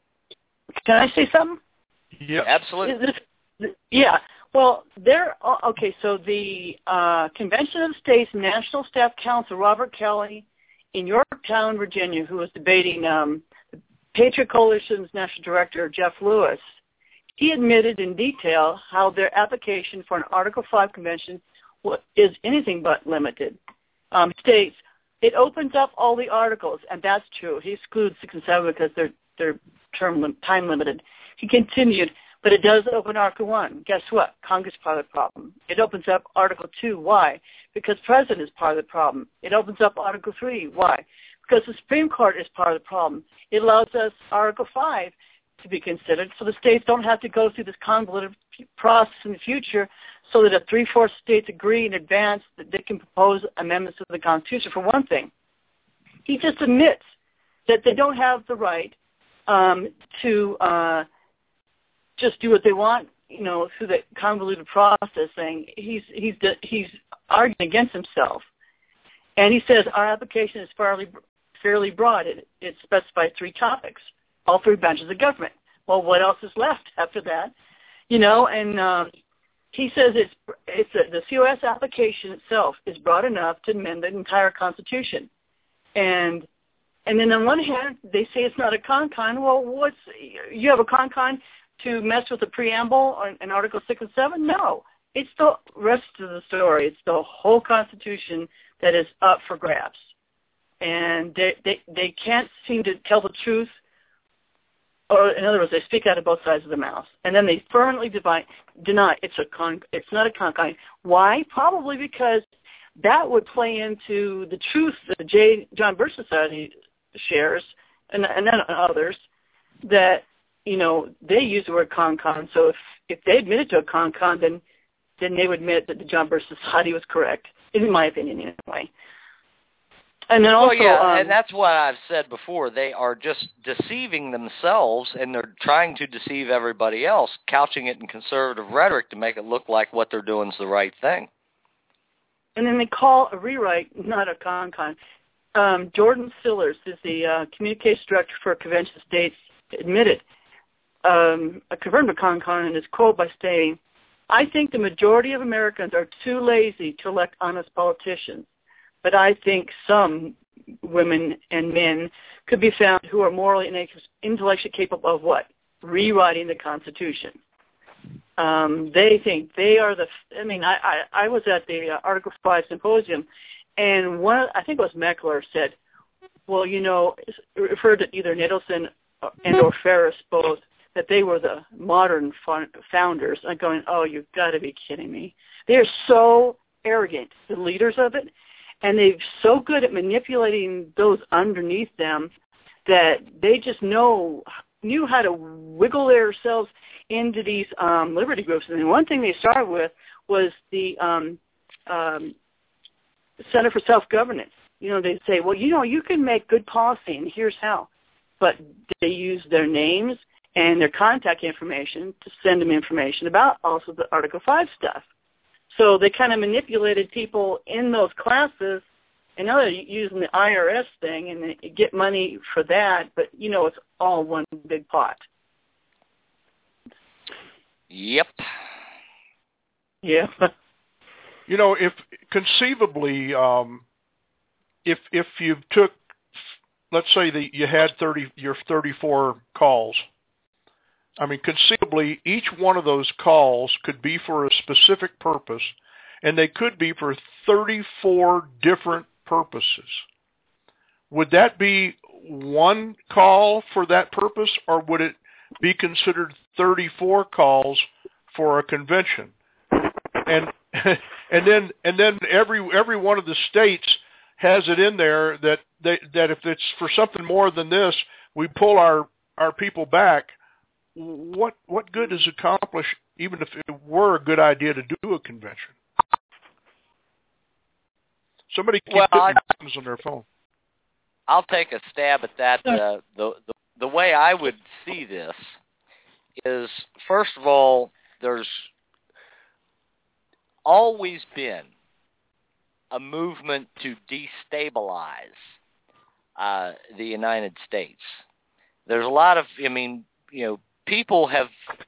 Can I say something? Yeah, absolutely. This, yeah. Well, they're okay. So the uh, Convention of States National Staff Counsel Robert Kelly in Yorktown, Virginia, who was debating um, the Patriot Coalition's National Director Jeff Lewis, he admitted in detail how their application for an Article five convention is anything but limited. Um, states it opens up all the articles, and that's true. He excludes six and seven because they're they're term lim- time limited. He continued, but it does open Article one. Guess what? Congress is part of the problem. It opens up Article two. Why? Because President is part of the problem. It opens up Article three. Why? Because the Supreme Court is part of the problem. It allows us Article five to be considered, so the states don't have to go through this convoluted process in the future, so that if three-fourths states agree in advance that they can propose amendments to the Constitution. For one thing, he just admits that they don't have the right um, to uh, just do what they want, you know, through the convoluted process. Saying he's he's he's arguing against himself, and he says our application is fairly fairly broad. It it specifies three topics, all three branches of government. Well, what else is left after that? You know, and um, he says it's it's a, the C O S application itself is broad enough to amend the entire Constitution, and and then on one hand they say it's not a con-con. Well, what's you have a con-con to mess with the preamble in Article Six and Seven? No, it's the rest of the story. It's the whole Constitution that is up for grabs, and they they they can't seem to tell the truth. Or in other words, they speak out of both sides of the mouth, and then they firmly divide, deny it's a con. It's not a con-con. Why? Probably because that would play into the truth that the J. John Birch Society shares, and and then others, that you know they use the word con-con. So if if they admitted to a con-con, then then they would admit that the John Birch Society was correct, in my opinion, anyway. And then also, well, yeah, um, and that's what I've said before. They are just deceiving themselves, and they're trying to deceive everybody else, couching it in conservative rhetoric to make it look like what they're doing is the right thing. And then they call a rewrite not a con-con. Um, Jordan Sillers is the uh, communications director for Convention of States, admitted um, a converted con-con in his quote by saying, "I think the majority of Americans are too lazy to elect honest politicians. But I think some women and men could be found who are morally and intellectually capable of what? Rewriting the Constitution." Um, they think they are the, I mean, I, I, I was at the uh, Article five Symposium, and one, I think it was Meckler, said, well, you know, referred to either Nettleson and or Ferris both, that they were the modern founders. I'm going, oh, you've got to be kidding me. They're so arrogant, the leaders of it. And they're so good at manipulating those underneath them that they just know knew how to wiggle themselves into these um, liberty groups. And one thing they started with was the um, um, Center for Self-Governance. You know, they say, well, you know, you can make good policy, and here's how. But they use their names and their contact information to send them information about also the Article five stuff. So they kind of manipulated people in those classes. I know they're using the I R S thing and they get money for that, but, you know, it's all one big pot. Yep. Yeah. You know, if conceivably, um, if if you took, let's say that you had thirty, your thirty-four calls. I mean, conceivably, each one of those calls could be for a specific purpose, and they could be for thirty-four different purposes. Would that be one call for that purpose, or would it be considered thirty-four calls for a convention? And and then and then every every one of the states has it in there that they, that if it's for something more than this, we pull our, our people back. What what good does it accomplish, even if it were a good idea to do a convention? Somebody keep well, getting I, buttons on their phone. I'll take a stab at that. Uh, the, the the way I would see this is, first of all, there's always been a movement to destabilize uh, the United States. There's a lot of, I mean, you know, people have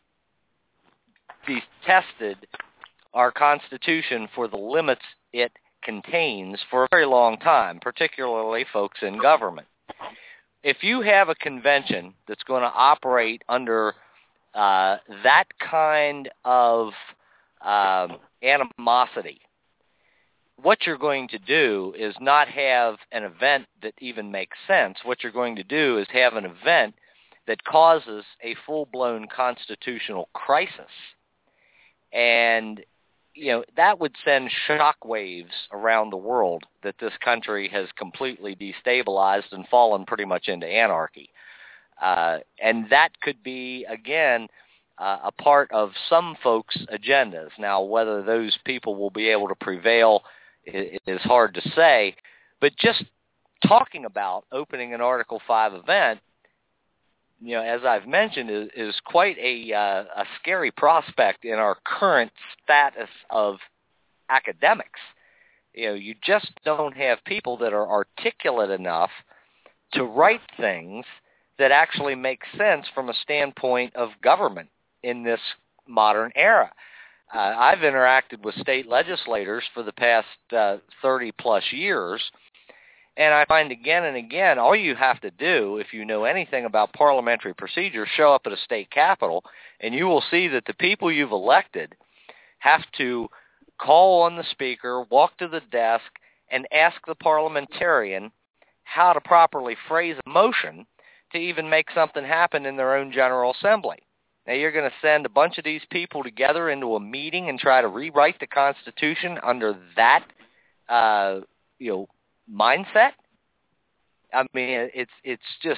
tested our Constitution for the limits it contains for a very long time, particularly folks in government. If you have a convention that's going to operate under uh, that kind of um, animosity, what you're going to do is not have an event that even makes sense. What you're going to do is have an event that causes a full-blown constitutional crisis. And, you know, that would send shockwaves around the world that this country has completely destabilized and fallen pretty much into anarchy. Uh, and that could be, again, uh, a part of some folks' agendas. Now, whether those people will be able to prevail is, is hard to say. But just talking about opening an Article five event, you know, as I've mentioned, is, is quite a, uh, a scary prospect in our current status of academics. You know, you just don't have people that are articulate enough to write things that actually make sense from a standpoint of government in this modern era. Uh, I've interacted with state legislators for the past uh, thirty plus years, and I find again and again, all you have to do, if you know anything about parliamentary procedure, show up at a state capitol, and you will see that the people you've elected have to call on the speaker, walk to the desk, and ask the parliamentarian how to properly phrase a motion to even make something happen in their own General Assembly. Now, you're going to send a bunch of these people together into a meeting and try to rewrite the Constitution under that, uh, you know, mindset? I mean, it's it's just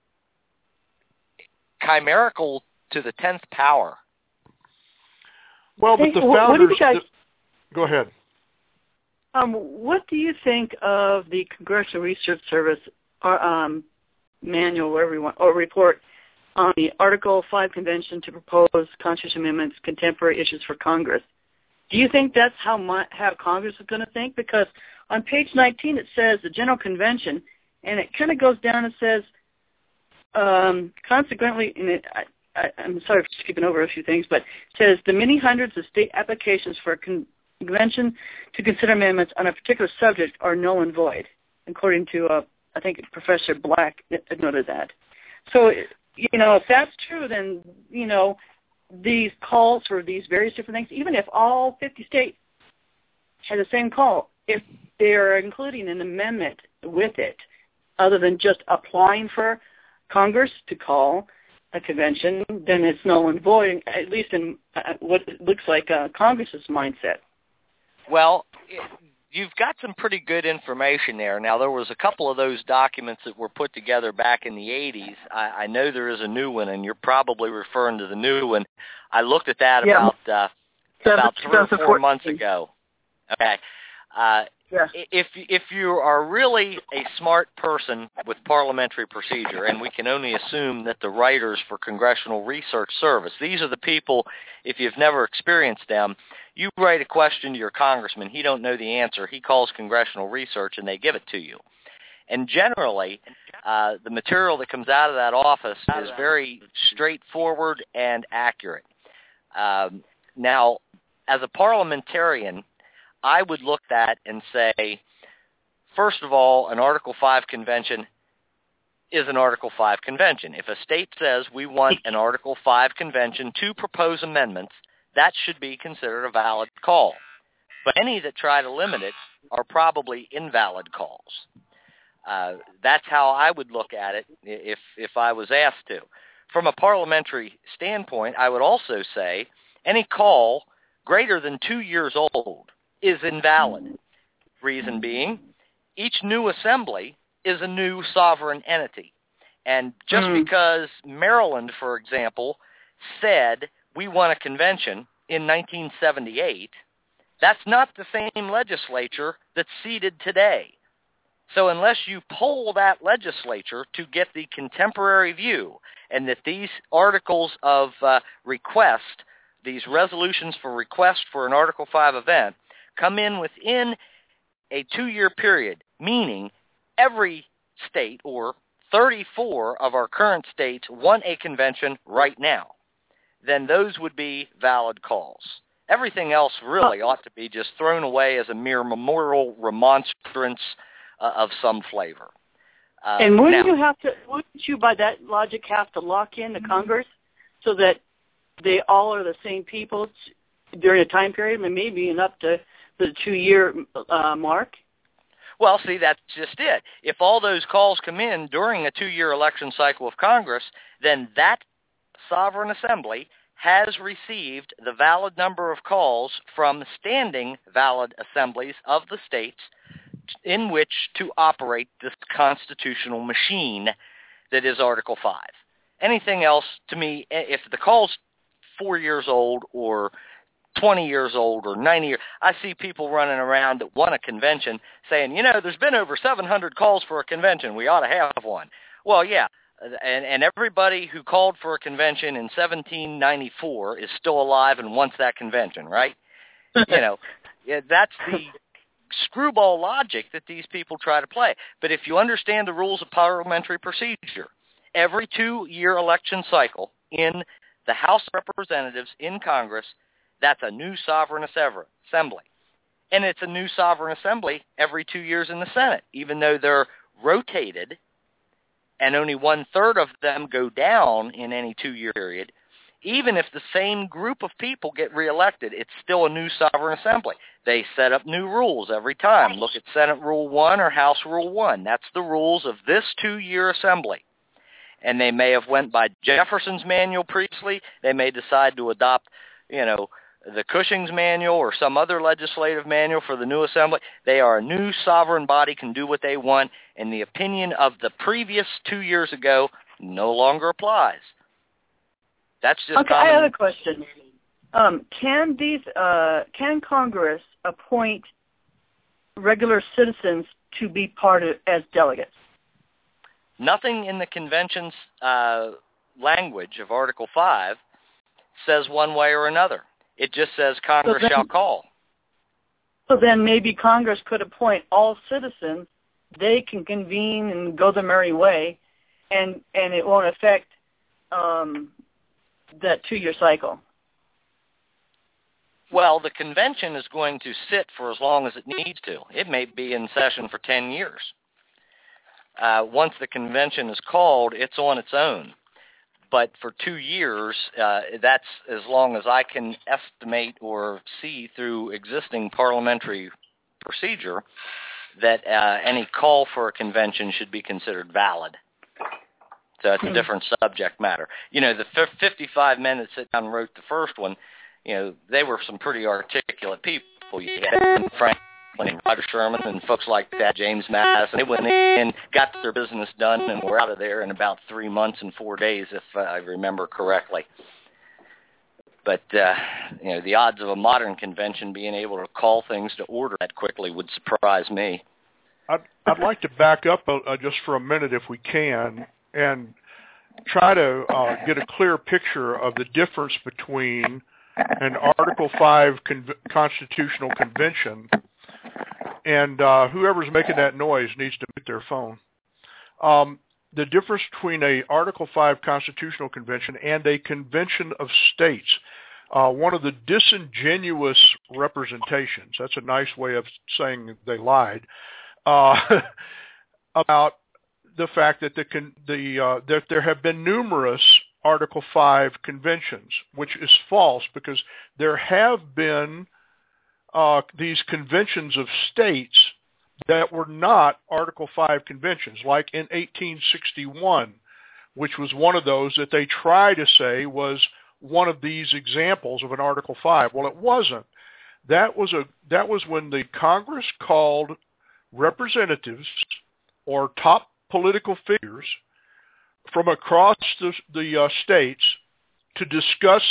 chimerical to the tenth power. Well, but the What- what do founders... you guys- the- go ahead. Um, what do you think of the Congressional Research Service or, um, manual, whatever you want, or report on the Article five Convention to propose Constitution amendments, contemporary issues for Congress? Do you think that's how my, how Congress is going to think? Because on page nineteen it says the General Convention, and it kind of goes down and says, um, consequently, and it, I, I, I'm sorry for skipping over a few things, but it says the many hundreds of state applications for a con- convention to consider amendments on a particular subject are null and void, according to, uh, I think Professor Black noted that. So, you know, if that's true, then, you know, these calls for these various different things, even if all fifty states had the same call, if they're including an amendment with it, other than just applying for Congress to call a convention, then it's null and void, at least in uh, what looks like uh, Congress's mindset. Well, you've got some pretty good information there. Now, there was a couple of those documents that were put together back in the eighties. I, I know there is a new one, and you're probably referring to the new one. I looked at that Yeah. about uh, about three or four months ago. Okay. Uh, yeah. If if you are really a smart person with parliamentary procedure, and we can only assume that the writers for Congressional Research Service, these are the people, if you've never experienced them, you write a question to your congressman, he don't know the answer, he calls Congressional Research and they give it to you. And generally, uh, the material that comes out of that office is very straightforward and accurate. Um, now, as a parliamentarian, I would look at and say, first of all, an Article five convention is an Article five convention. If a state says we want an Article five convention to propose amendments, that should be considered a valid call. But any that try to limit it are probably invalid calls. Uh, that's how I would look at it if, if I was asked to. From a parliamentary standpoint, I would also say any call greater than two years old is invalid. Reason being, each new assembly is a new sovereign entity. And just mm. because Maryland, for example, said we want a convention in nineteen seventy-eight, that's not the same legislature that's seated today. So unless you poll that legislature to get the contemporary view, and that these articles of uh, request, these resolutions for request for an Article five event, come in within a two-year period, meaning every state, or thirty-four of our current states, want a convention right now, then those would be valid calls. Everything else really ought to be just thrown away as a mere memorial remonstrance uh, of some flavor. Uh, and wouldn't now, you have to? Wouldn't you, by that logic, have to lock in the Congress so that they all are the same people during a time period, and maybe even up to the two-year uh, mark? Well, see, that's just it. If all those calls come in during a two-year election cycle of Congress, then that sovereign assembly has received the valid number of calls from standing valid assemblies of the states in which to operate this constitutional machine that is Article five. Anything else, to me, if the call's four years old or twenty years old or ninety years, I see people running around that want a convention saying, you know, there's been over seven hundred calls for a convention. We ought to have one. Well, yeah, and, and everybody who called for a convention in seventeen ninety-four is still alive and wants that convention, right? You know, yeah, that's the screwball logic that these people try to play. But if you understand the rules of parliamentary procedure, every two-year election cycle in the House of Representatives in Congress, that's a new sovereign assembly. And it's a new sovereign assembly every two years in the Senate, even though they're rotated and only one-third of them go down in any two-year period. Even if the same group of people get reelected, it's still a new sovereign assembly. They set up new rules every time. Look at Senate Rule one or House Rule one. That's the rules of this two-year assembly. And they may have went by Jefferson's manual previously. They may decide to adopt, you know, the Cushing's manual or some other legislative manual for the new assembly. They are a new sovereign body, can do what they want, and the opinion of the previous two years ago no longer applies. That's just okay. common. I have a question. Um, can these uh, can Congress appoint regular citizens to be part of as delegates? Nothing in the convention's uh, language of Article Five says one way or another. It just says Congress so then, shall call. So then maybe Congress could appoint all citizens. They can convene and go their merry way, and and it won't affect um, that two-year cycle. Well, the convention is going to sit for as long as it needs to. It may be in session for ten years. Uh, once the convention is called, it's on its own. But for two years, uh, that's as long as I can estimate or see through existing parliamentary procedure that uh, any call for a convention should be considered valid. So it's a different subject matter. You know, the fifty-five men that sit down and wrote the first one, you know, they were some pretty articulate people. You had Franklin and Roger Sherman and folks like that, James Madison. They went in, got their business done, and were out of there in about three months and four days, if uh, I remember correctly. But, uh, you know, the odds of a modern convention being able to call things to order that quickly would surprise me. I'd, I'd like to back up uh, just for a minute, if we can, and try to uh, get a clear picture of the difference between an Article five con- constitutional convention, and uh, whoever's making that noise needs to mute their phone. Um, the difference between a Article five constitutional convention and a convention of states. Uh, one of the disingenuous representations, that's a nice way of saying they lied, uh, about the fact that the, con- the uh, that there have been numerous Article five conventions, which is false, because there have been uh, these conventions of states that were not Article five conventions, like in eighteen sixty-one, which was one of those that they try to say was one of these examples of an Article five. Well, it wasn't. That was a that was when the Congress called representatives or top political figures from across the, the uh, states to discuss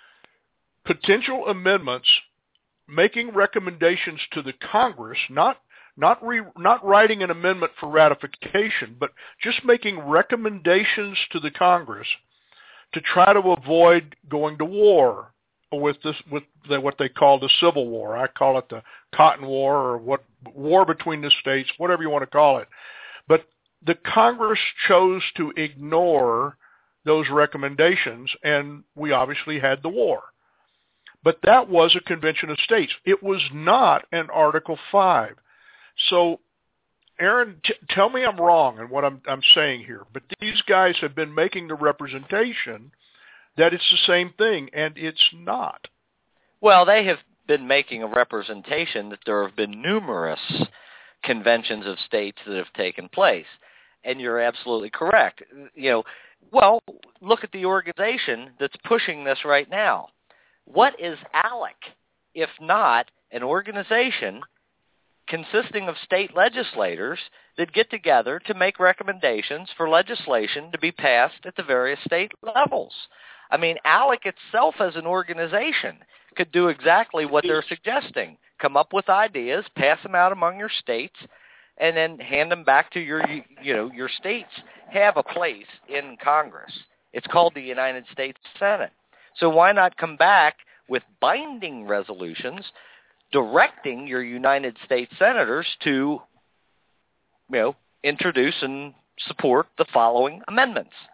potential amendments, making recommendations to the Congress, not not re, not writing an amendment for ratification, but just making recommendations to the Congress to try to avoid going to war with this with the, what they call the Civil War. I call it the Cotton War, or what war between the states, whatever you want to call it. But the Congress chose to ignore those recommendations, and we obviously had the war. But that was a convention of states. It was not an Article five. So, Aaron, t- tell me I'm wrong in what I'm, I'm saying here, but these guys have been making the representation that it's the same thing, and it's not. Well, they have been making a representation that there have been numerous conventions of states that have taken place. And you're absolutely correct. You know, well, look at the organization that's pushing this right now. What is ALEC, if not an organization consisting of state legislators that get together to make recommendations for legislation to be passed at the various state levels? I mean, ALEC itself as an organization could do exactly what they're suggesting. Come up with ideas, pass them out among your states, and then hand them back to your, you know, your states have a place in Congress. It's called the United States Senate. So why not come back with binding resolutions directing your United States senators to, you know, introduce and support the following amendments?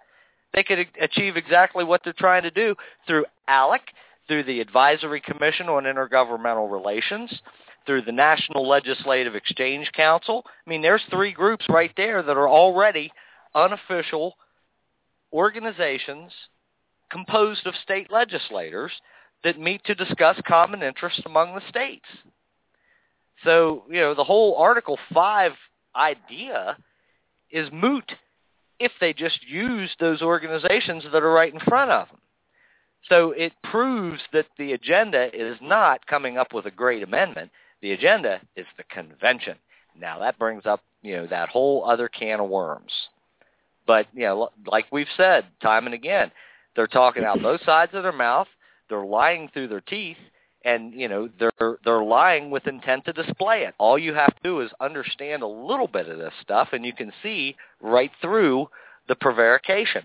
they could achieve exactly what they're trying to do through ALEC, through the Advisory Commission on Intergovernmental Relations, through the National Legislative Exchange Council. I mean, there's three groups right there that are already unofficial organizations composed of state legislators that meet to discuss common interests among the states. So, you know, the whole Article five idea is moot if they just use those organizations that are right in front of them. So it proves that the agenda is not coming up with a great amendment. The agenda is the convention. Now that brings up, you know, that whole other can of worms. But, you know, like we've said time and again, they're talking out both sides of their mouth. They're lying through their teeth, and, you know, they're they're lying with intent to display it. All you have to do is understand a little bit of this stuff, and you can see right through the prevarication.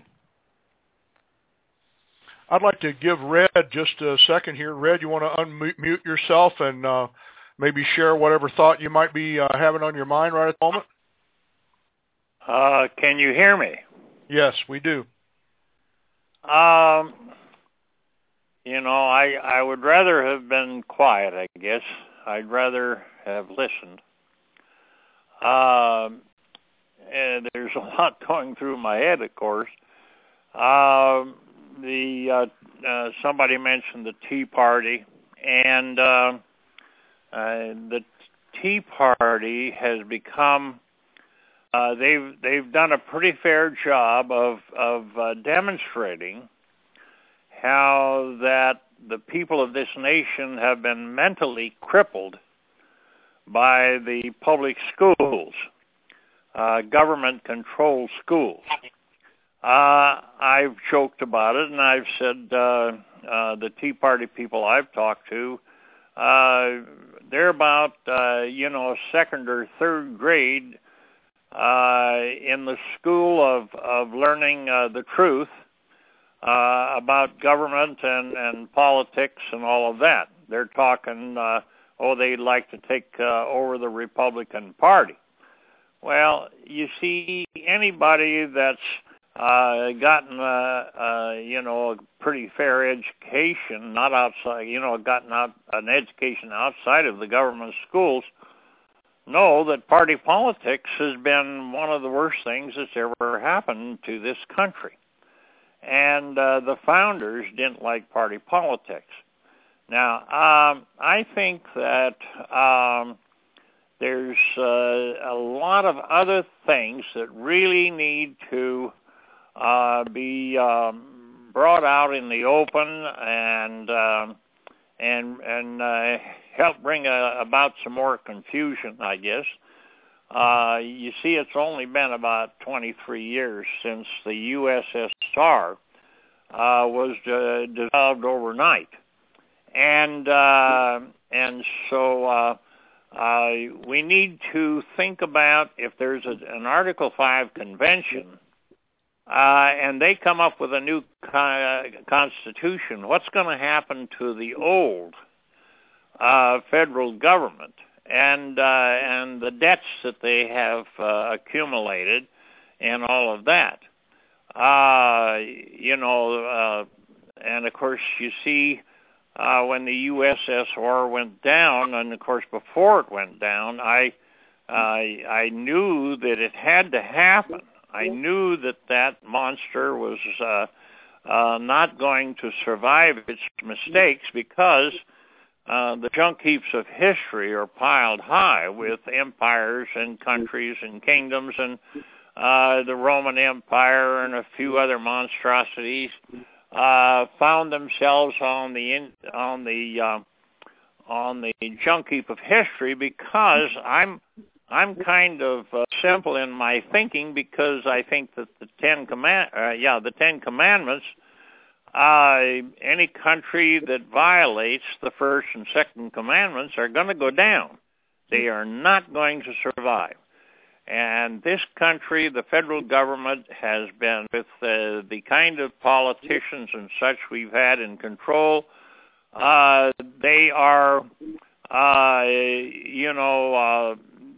I'd like to give Red just a second here. Red, you want to unmute yourself and uh, maybe share whatever thought you might be uh, having on your mind right at the moment? Uh, can you hear me? Yes, we do. Um, you know, I I would rather have been quiet, I guess. I'd rather have listened. Um, and there's a lot going through my head, of course. Um, the uh, uh, somebody mentioned the Tea Party, and uh, uh, the Tea Party has become uh, they've they've done a pretty fair job of of uh, demonstrating how that the people of this nation have been mentally crippled by the public schools, uh, government-controlled schools. Uh, I've joked about it, and I've said uh, uh, the Tea Party people I've talked to, uh, they're about, uh, you know, second or third grade uh, in the school of, of learning uh, the truth uh, about government and, and politics and all of that. They're talking, uh, oh, they'd like to take uh, over the Republican Party. Well, you see, anybody that's uh, gotten, uh, uh, you know, a pretty fair education, not outside, you know, gotten out an education outside of the government schools, know that party politics has been one of the worst things that's ever happened to this country. And uh, the founders didn't like party politics. Now, um, I think that um, there's uh, a lot of other things that really need to uh, be um, brought out in the open and um, and and uh, help bring a, about some more confusion, I guess. Uh, you see, it's only been about twenty-three years since the U S S R uh, was uh, dissolved overnight. And uh, and so uh, uh, we need to think about if there's a, an Article five convention uh, and they come up with a new co- constitution, what's going to happen to the old uh, federal government and uh, and the debts that they have uh, accumulated and all of that? Uh, you know, uh, and of course you see. Uh, when the U S S R went down, and of course before it went down, I, I, I knew that it had to happen. I knew that that monster was uh, uh, not going to survive its mistakes because uh, the junk heaps of history are piled high with empires and countries and kingdoms and uh, the Roman Empire and a few other monstrosities. Uh, found themselves on the in, on the uh, on the junk heap of history because I'm I'm kind of uh, simple in my thinking because I think that the Ten Command uh, yeah the Ten Commandments uh, any country that violates the first and second commandments are going to go down. They are not going to survive. And this country, the federal government, has been with uh, the kind of politicians and such we've had in control. Uh, they are, uh, you know, uh,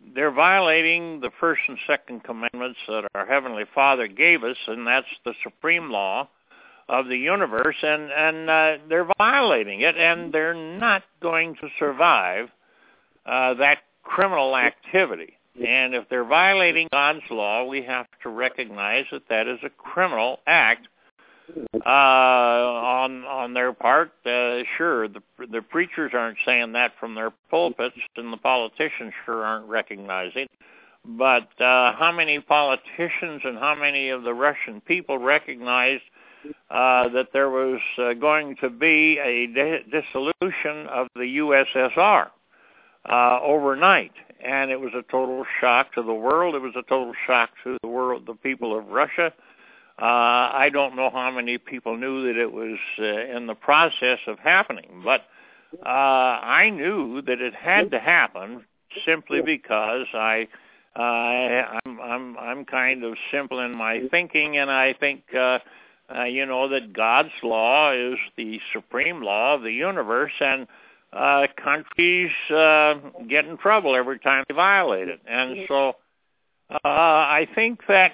they're violating the first and second commandments that our Heavenly Father gave us, and that's the supreme law of the universe, and, and uh, they're violating it, and they're not going to survive uh, that criminal activity. And if they're violating God's law, we have to recognize that that is a criminal act uh, on on their part. Uh, sure, the the preachers aren't saying that from their pulpits, and the politicians sure aren't recognizing. But uh, how many politicians and how many of the Russian people recognized uh, that there was uh, going to be a di- dissolution of the U S S R uh, overnight? And it was a total shock to the world. It was a total shock to the world, the people of Russia. Uh, I don't know how many people knew that it was uh, in the process of happening, but uh, I knew that it had to happen simply because I, uh, I'm, I'm, I'm kind of simple in my thinking, and I think, uh, uh, you know, that God's law is the supreme law of the universe, and Uh, countries uh, get in trouble every time they violate it. And so uh, I think that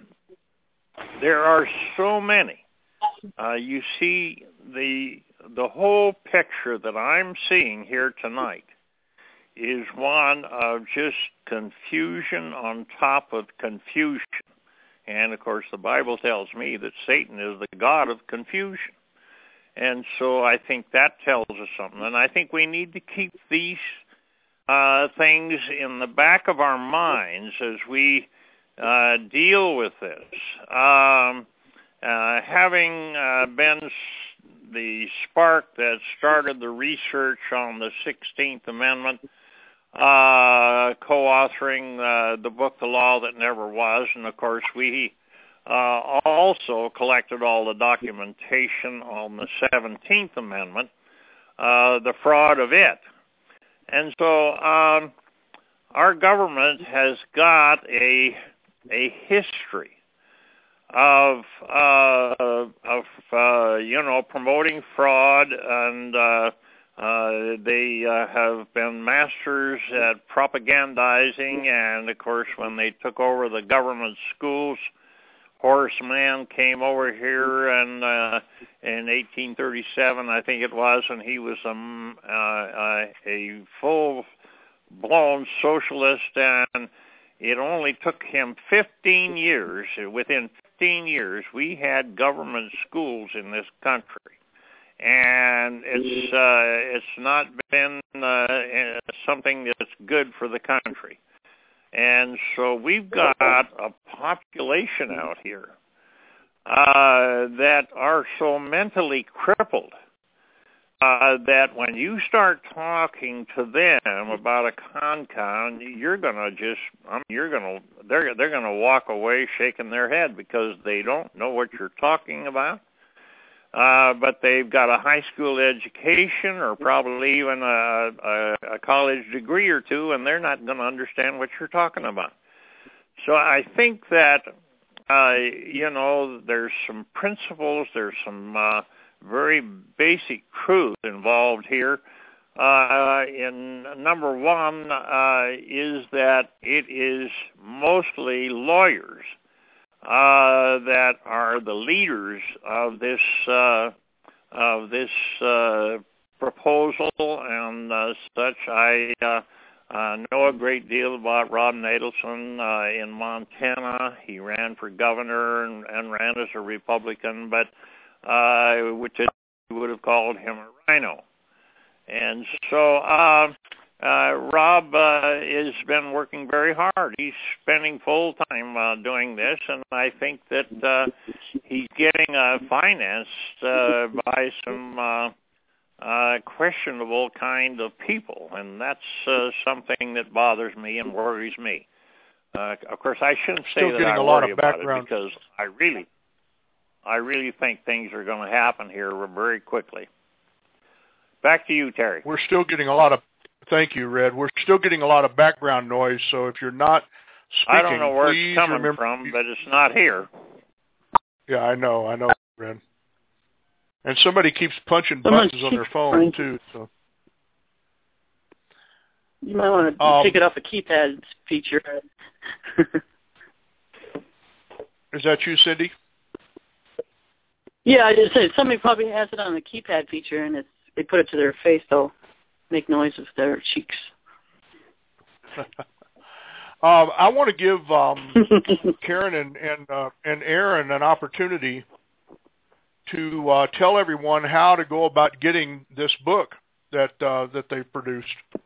there are so many. Uh, you see, the the whole picture that I'm seeing here tonight is one of just confusion on top of confusion. And, of course, the Bible tells me that Satan is the god of confusion. And so I think that tells us something. And I think we need to keep these uh, things in the back of our minds as we uh, deal with this. Um, uh, having uh, been the spark that started the research on the sixteenth Amendment, uh, co-authoring uh, the book, The Law That Never Was, and of course we Uh, also collected all the documentation on the seventeenth Amendment, uh, the fraud of it. And so um, our government has got a a history of, uh, of uh, you know, promoting fraud, and uh, uh, they uh, have been masters at propagandizing, and, of course, when they took over the government schools, Horace Mann came over here and uh, in eighteen thirty-seven, I think it was, and he was um, uh, a full-blown socialist, and it only took him fifteen years. Within fifteen years, we had government schools in this country, and it's uh, it's not been uh, something that's good for the country. And so we've got a population out here uh, that are so mentally crippled uh, that when you start talking to them about a con-con, you're gonna just, I mean, you're gonna, they're they're gonna walk away shaking their head because they don't know what you're talking about. Uh, but they've got a high school education or probably even a, a, a college degree or two, and they're not going to understand what you're talking about. So I think that, uh, you know, there's some principles, there's some uh, very basic truth involved here. Uh, in number one uh, is that it is mostly lawyers Uh, that are the leaders of this uh, of this uh, proposal and uh, such. I uh, uh, know a great deal about Rob Natelson uh, in Montana. He ran for governor and, and ran as a Republican, but uh, which is, we would have called him a rhino. And so uh, uh, Rob uh, has been working very hard. He's spending full time uh, doing this, and I think that uh, he's getting uh, financed uh, by some uh, uh, questionable kind of people, and that's uh, something that bothers me and worries me. Uh, of course, I shouldn't say Still that getting I a lot worry of about background. it because I really, I really think things are going to happen here very quickly. Back to you, Terry. We're still getting a lot of, thank you, Red. We're still getting a lot of background noise, so if you're not speaking, I don't know where please it's coming remember, from, but it's not here. Yeah, I know, I know, Red. And somebody keeps punching buttons on their phone, too. So, You might want to um, take it off a keypad feature. Is that you, Cindy? Yeah, I just said somebody probably has it on the keypad feature, and it's they put it to their face, they'll make noise with their cheeks. um, I want to give um, Karen and and, uh, and Aaron an opportunity to uh, tell everyone how to go about getting this book that uh, that they've produced.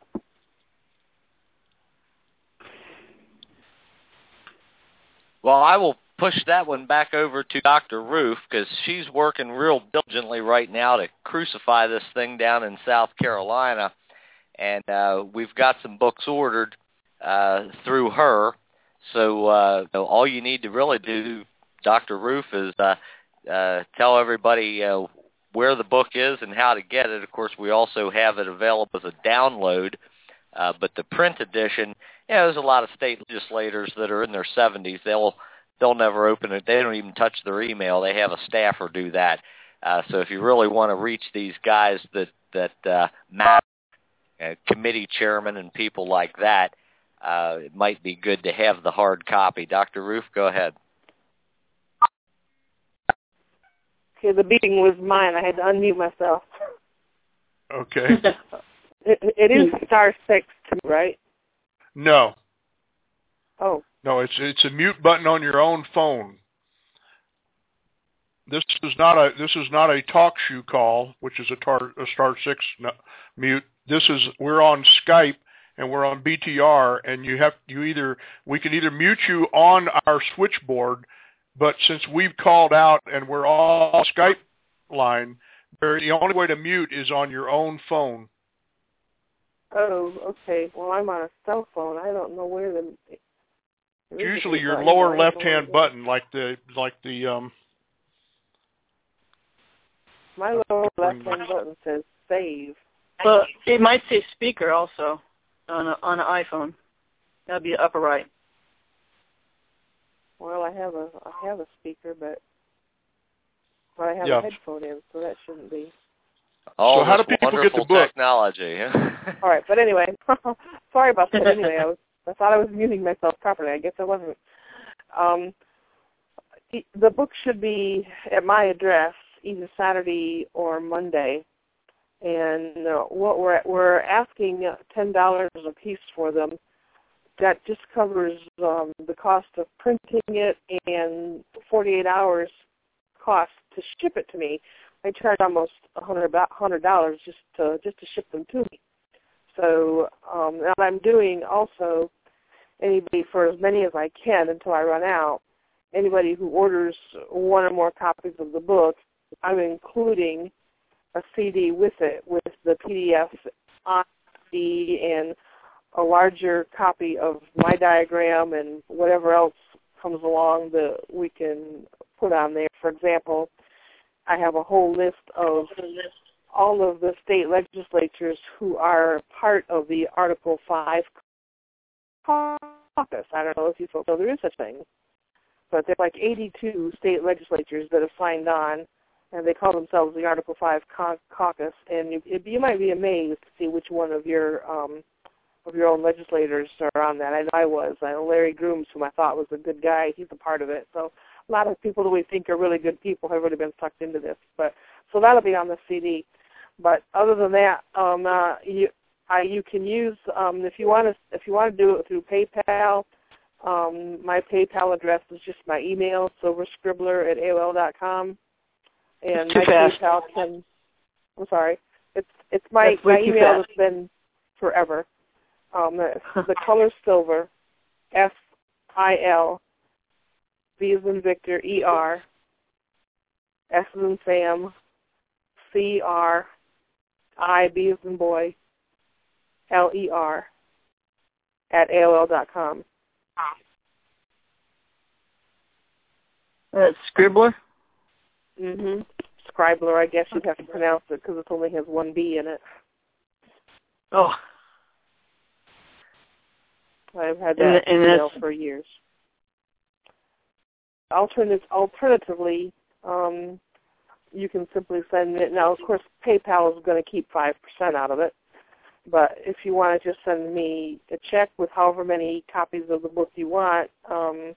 Well, I will push that one back over to Doctor Roof because she's working real diligently right now to crucify this thing down in South Carolina, and uh, we've got some books ordered uh, through her. So uh, all you need to really do, Doctor Roof, is uh, uh, tell everybody uh, where the book is and how to get it. Of course, we also have it available as a download, uh, but the print edition, yeah, there's a lot of state legislators that are in their seventies. They'll they'll never open it. They don't even touch their email. They have a staffer do that. Uh, so if you really want to reach these guys that that uh, matter, uh, committee chairmen and people like that, uh, it might be good to have the hard copy. Doctor Roof, go ahead. Okay, the beeping was mine. I had to unmute myself. Okay. it, it is star six, right? No. Oh. No, it's it's a mute button on your own phone. This is not a this is not a talk shoe call, which is a, tar, a star six no, mute. This is we're on Skype and we're on B T R, and you have you either we can either mute you on our switchboard, but since we've called out and we're all Skype line, the only way to mute is on your own phone. Oh, okay. Well, I'm on a cell phone. I don't know where the. Usually your lower left-hand button, like the like the um. My lower left-hand button says save. Well, it might say speaker also on a, on an iPhone. That'd be upper right. Well, I have a I have a speaker, but but I have yeah. a headphone in, so that shouldn't be. Oh, so how do people get the book? Technology. All right, but anyway, sorry about that. Anyway, I was I thought I was muting myself properly. I guess I wasn't. Um, the book should be at my address either Saturday or Monday, and uh, what we're we're asking ten dollars a piece for them. That just covers um, the cost of printing it and forty-eight hours cost to ship it to me. I charge almost a hundred hundred dollars just to just to ship them to me. So um, and I'm doing also anybody for as many as I can until I run out. Anybody who orders one or more copies of the book, I'm including a C D with it, with the P D F on C D and a larger copy of my diagram and whatever else comes along that we can put on there. For example, I have a whole list of all of the state legislatures who are part of the Article five caucus. I don't know if you folks know there is such a thing, but there's like eighty-two state legislatures that have signed on, and they call themselves the Article five caucus, and you, you might be amazed to see which one of your um, of your own legislators are on that. I know I was. I know Larry Grooms, whom I thought was a good guy, he's a part of it. So a lot of people that we think are really good people have really been sucked into this. But so that'll be on the C D. But other than that, um, uh, you I, you can use um, if you want to if you want to do it through PayPal. Um, my PayPal address is just my email, silverscribbler at A O L dot com, and my fast. PayPal can. I'm sorry, it's it's my my email that's been forever. Um, the, the color silver, S I L, V as in Victor, E R, S as in Sam, C R, I, B as in boy, L E R, at A O L dot com. That's Scribbler? Mm-hmm. Scribbler, I guess you'd have to pronounce it because it only has one B in it. Oh. I've had that and, and email for years. Alternative, alternatively, um, you can simply send it. Now, of course, PayPal is going to keep five percent out of it. But if you want to just send me a check with however many copies of the book you want, um,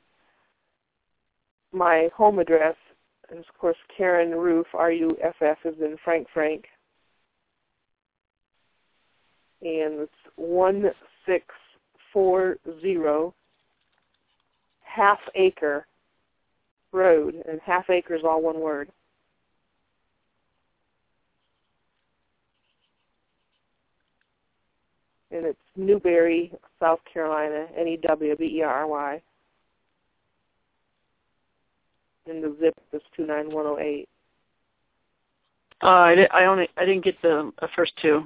my home address is, of course, Karen Ruff, R U F F is in Frank Frank. And it's one six four zero Half Acre Road, and Half Acre is all one word. And it's Newberry, South Carolina, N E W B E R Y. And the zip is two nine one zero eight. Uh, I, di- I only I didn't get the uh, first two.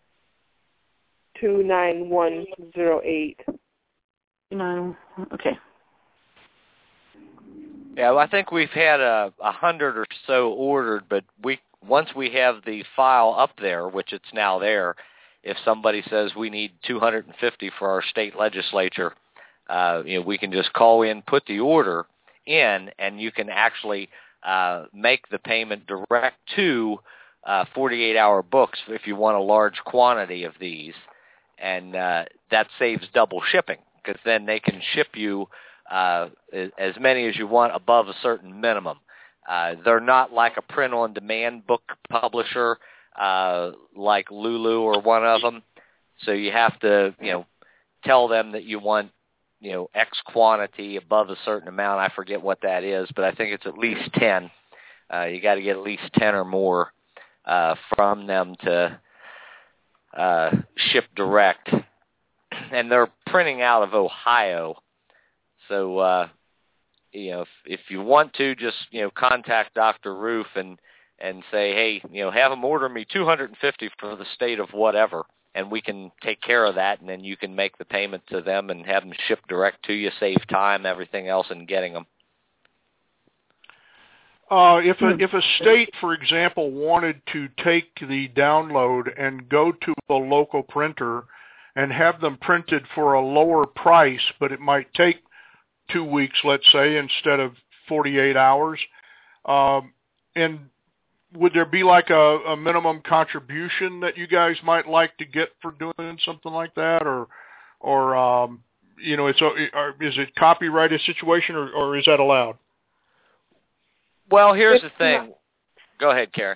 two nine one zero eight. No, okay. Yeah, well, I think we've had a, a hundred or so ordered, but we once we have the file up there, which it's now there, if somebody says we need two hundred fifty for our state legislature, uh, you know, we can just call in, put the order in, and you can actually uh, make the payment direct to uh, forty-eight hour books if you want a large quantity of these, and uh, that saves double shipping because then they can ship you uh, as many as you want above a certain minimum. Uh, they're not like a print-on-demand book publisher uh, like Lulu or one of them. So you have to, you know, tell them that you want, you know, X quantity above a certain amount. I forget what that is, but I think it's at least ten. Uh, you got to get at least ten or more uh, from them to uh, ship direct. And they're printing out of Ohio. So, uh, you know, if, if you want to, just, you know, contact Doctor Ruff and, and say, hey, you know, have them order me two hundred fifty for the state of whatever, and we can take care of that, and then you can make the payment to them and have them shipped direct to you, save time, everything else in getting them. Uh, if a, if a state, for example, wanted to take the download and go to a local printer and have them printed for a lower price, but it might take two weeks, let's say, instead of forty-eight hours, um, and would there be like a, a minimum contribution that you guys might like to get for doing something like that, or, or um, you know, it's a, is it copyrighted situation, or, or is that allowed? Well, here's it's the thing. Not, Go ahead, Karen.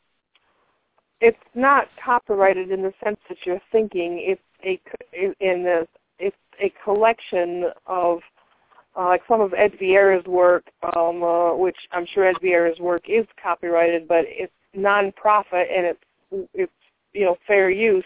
It's not copyrighted in the sense that you're thinking. It's a in the it's a collection of uh, like some of Ed Vieira's work, um, uh, which I'm sure Ed Vieira's work is copyrighted, but it's non-profit and it's it's you know fair use.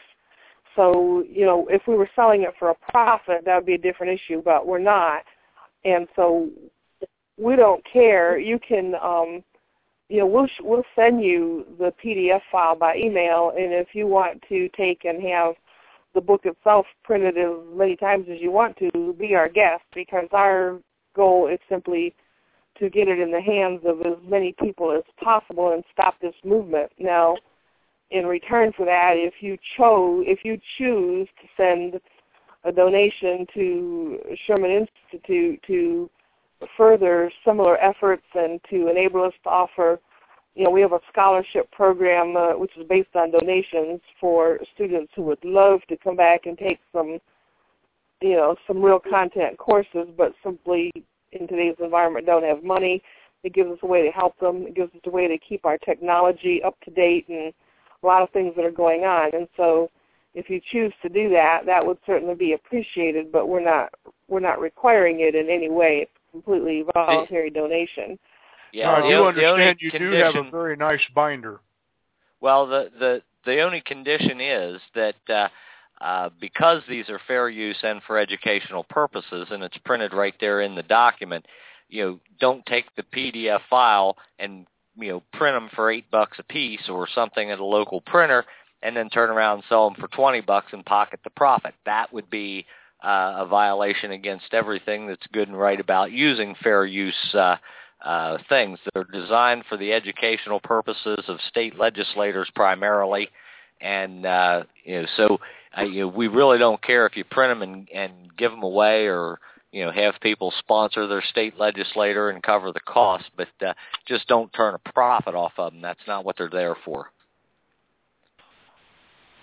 So you know if we were selling it for a profit, that would be a different issue, but we're not, and so we don't care. You can, um, you know, we'll we'll send you the P D F file by email, and if you want to take and have the book itself printed as many times as you want to, be our guest, because our goal is simply to get it in the hands of as many people as possible and stop this movement. Now, in return for that, if you chose, if you choose to send a donation to Sherman Institute to further similar efforts and to enable us to offer, you know, we have a scholarship program uh, which is based on donations for students who would love to come back and take some, you know, some real content courses, but simply in today's environment don't have money. It gives us a way to help them. It gives us a way to keep our technology up to date and a lot of things that are going on. And so if you choose to do that, that would certainly be appreciated, but we're not we're not requiring it in any way. It's completely voluntary donation. Yeah, I the, do the understand you condition, do have a very nice binder. Well, the, the, the only condition is that uh, uh, because these are fair use and for educational purposes, and it's printed right there in the document, you know, don't take the P D F file and, you know, print them for eight bucks a piece or something at a local printer and then turn around and sell them for twenty bucks and pocket the profit. That would be uh, a violation against everything that's good and right about using fair use uh Uh, things that are designed for the educational purposes of state legislators primarily, and uh, you know, so uh, you know, we really don't care if you print them and, and give them away, or you know, have people sponsor their state legislator and cover the cost, but uh, just don't turn a profit off of them. That's not what they're there for.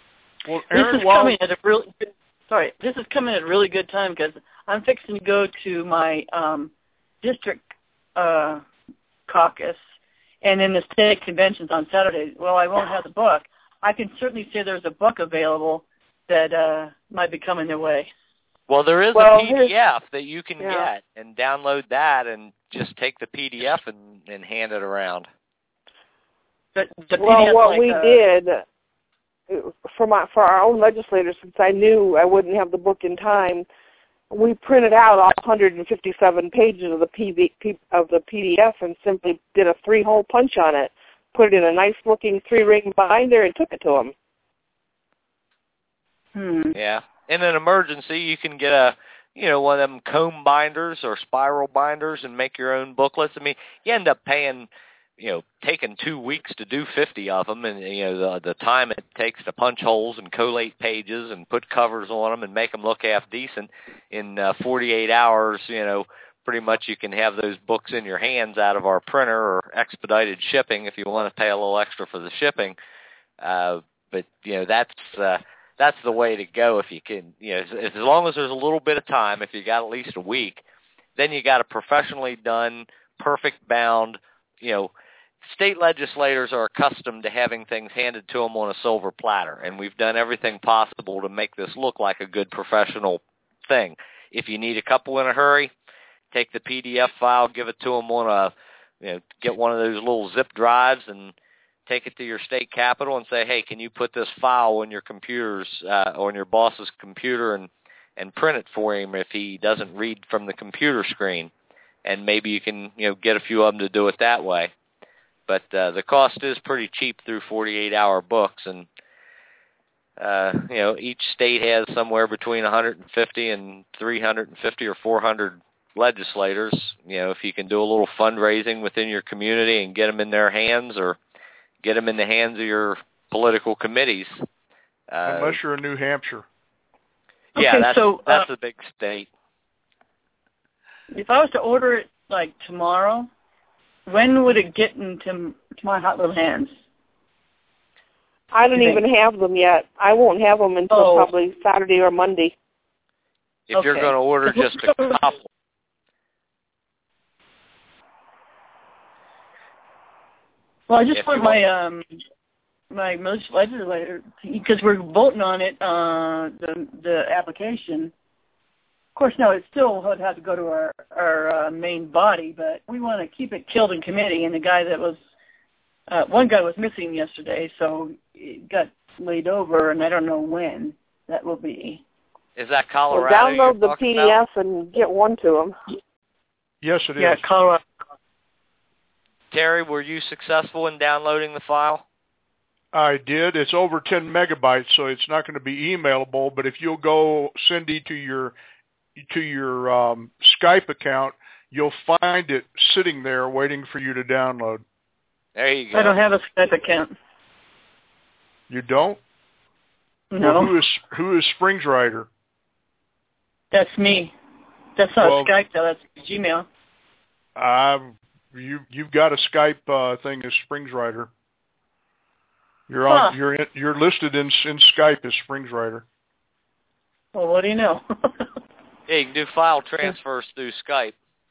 Well, Aaron, this is while... coming at a really good, sorry. This is coming at a really good time because I'm fixing to go to my um, district uh, caucus, and in the state conventions on Saturday. Well, I won't have the book. I can certainly say there's a book available that uh, might be coming their way. Well, there is well, a P D F that you can yeah. get and download that and just take the P D F and, and hand it around. But the well, P D F what like, we uh, did for my for our own legislators, since I knew I wouldn't have the book in time, we printed out all one hundred fifty-seven pages of the P D, of the P D F and simply did a three-hole punch on it, put it in a nice-looking three-ring binder, and took it to them. Hmm. Yeah. In an emergency, you can get a, you know, one of them comb binders or spiral binders and make your own booklets. I mean, you end up paying, you know, taking two weeks to do fifty of them, and, you know, the, the time it takes to punch holes and collate pages and put covers on them and make them look half decent in uh, forty-eight hours, you know, pretty much you can have those books in your hands out of our printer or expedited shipping if you want to pay a little extra for the shipping. Uh, but, you know, that's... Uh, That's the way to go if you can, you know, as, as long as there's a little bit of time, if you got at least a week, then you got a professionally done, perfect bound, you know, state legislators are accustomed to having things handed to them on a silver platter, and we've done everything possible to make this look like a good professional thing. If you need a couple in a hurry, take the P D F file, give it to them on a, you know, get one of those little zip drives and take it to your state capitol and say, hey, can you put this file on your computer's, uh, on your boss's computer and, and print it for him if he doesn't read from the computer screen? And maybe you can, you know, get a few of them to do it that way. But uh, the cost is pretty cheap through forty-eight hour books, and uh, you know, each state has somewhere between one hundred fifty and three hundred fifty or four hundred legislators. You know, if you can do a little fundraising within your community and get them in their hands, or get them in the hands of your political committees. Uh, Unless you're in New Hampshire. Yeah, okay, that's, so, that's uh, a big state. If I was to order it, like, tomorrow, when would it get into to my hot little hands? I don't even have them yet. I won't have them until oh. probably Saturday or Monday. If okay. you're going to order just a couple. Well, I just If want you my um my most legislator, because we're voting on it, uh, the the application. Of course, no, it still would have to go to our our uh, main body, but we want to keep it killed in committee. And the guy that was uh, one guy was missing yesterday, so it got laid over, and I don't know when that will be. Is that Well, Colorado? download the P D F about? And get one to them. Yes, it yeah, is. Yeah, Colorado. Terry, were you successful in downloading the file? I did. It's over ten megabytes, so it's not going to be emailable. But if you'll go, Cindy, to your to your um, Skype account, you'll find it sitting there waiting for you to download. There you go. I don't have a Skype account. You don't? No. Well, who is who is Springs Rider? That's me. That's not well, Skype, though. That's Gmail. Um, you you've got a Skype uh, thing as Springs Rider. You're on. Huh. You're in, you're listed in in Skype as Springs Rider. Well, what do you know? Yeah, you can do file transfers through Skype.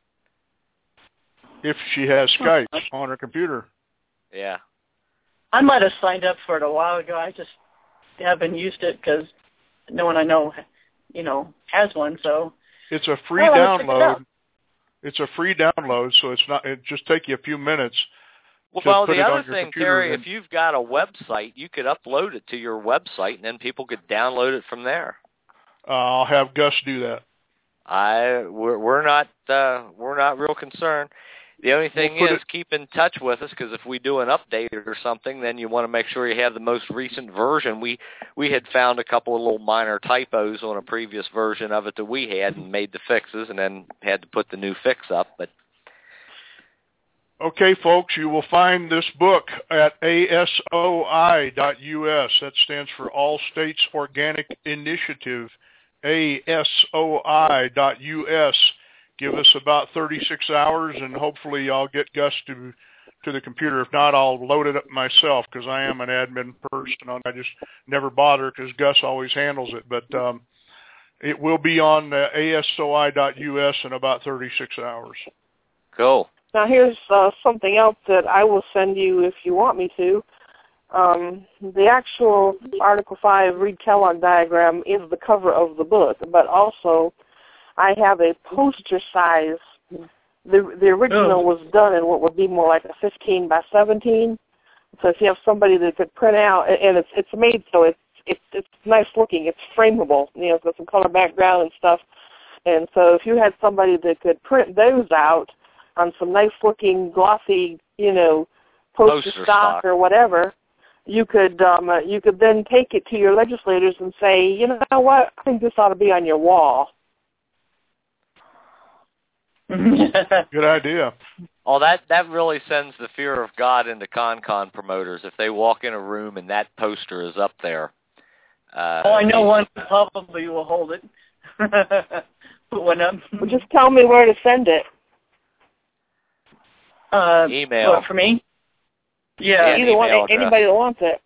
If she has Skype on her computer. Yeah. I might have signed up for it a while ago. I just haven't used it because no one I know, you know, has one. So it's a free well, download. It it's a free download, so it's not. It just take you a few minutes. Well, to the put other it on thing, computer Terry, and, if you've got a website, you could upload it to your website, and then people could download it from there. Uh, I'll have Gus do that. I we're, we're not uh, we're not real concerned. The only thing we'll is it, keep in touch with us, because if we do an update or something, then you want to make sure you have the most recent version. We we had found a couple of little minor typos on a previous version of it that we had and made the fixes, and then had to put the new fix up. But okay, folks, you will find this book at A S O I dot U S. That stands for All States Organic Initiative. A S O I dot U S. Give us about thirty-six hours, and hopefully I'll get Gus to to the computer. If not, I'll load it up myself because I am an admin person. I just never bother because Gus always handles it. But um, it will be on uh, A S O I dot U S in about thirty-six hours. Cool. Now here's uh, something else that I will send you if you want me to. Um, the actual Article five Reed Kellogg diagram is the cover of the book, but also I have a poster size. The the original was done in what would be more like a fifteen by seventeen. So if you have somebody that could print out, and it's it's made so it's it's it's nice looking, it's frameable, you know, it's got some color background and stuff. And so if you had somebody that could print those out on some nice looking glossy, you know, poster, poster stock, stock or whatever, you could um, uh, you could then take it to your legislators and say, you know what, I think this ought to be on your wall. Good idea. Oh, that that really sends the fear of God into ConCon promoters if they walk in a room and that poster is up there. Uh, oh, I know one probably will hold it. Put one up. Well, just tell me where to send it. Uh, Email. What, for me? Yeah. yeah either one. Address. Anybody that wants it.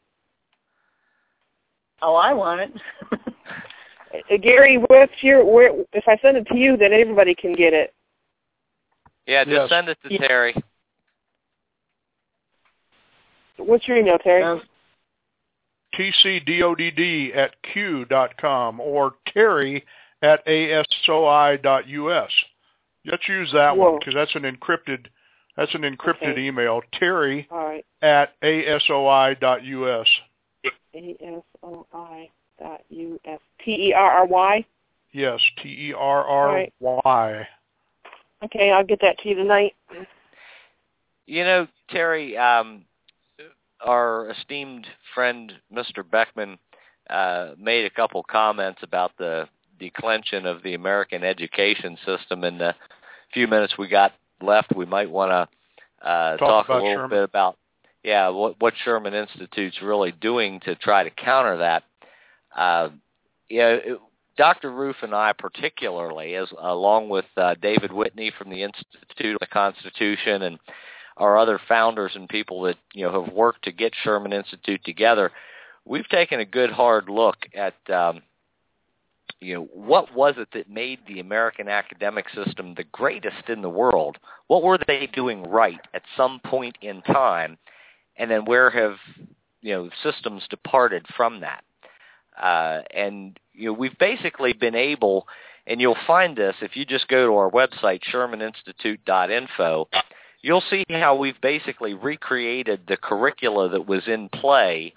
Oh, I want it. uh, Gary, what's your? Where? If I send it to you, then everybody can get it. Yeah, just yes. send it to yeah. Terry. What's your email, Terry? Um, T C D O D D at Q dot com or Terry at A S O I dot U S. Let's use that Whoa. one because that's an encrypted that's an encrypted okay. email. Terry All right. at A S O I dot U S. A S O I dot U S. T E R R Y? Yes, T E R R Y. Okay, I'll get that to you tonight. You know, Terry, um, our esteemed friend, Mister Beckman, uh, made a couple comments about the declension of the American education system. In the few minutes we got left, we might want to uh, talk, talk a little Sherman. bit about, yeah, what, what Sherman Institute's really doing to try to counter that. Uh, yeah, it, Doctor Roof and I particularly, as along with uh, David Whitney from the Institute of the Constitution and our other founders and people that you know have worked to get Sherman Institute together, we've taken a good hard look at um, you know what was it that made the American academic system the greatest in the world? What were they doing right at some point in time, and then where have you know systems departed from that? Uh, and you know we've basically been able, and you'll find this if you just go to our website, Sherman Institute dot info. You'll see how we've basically recreated the curricula that was in play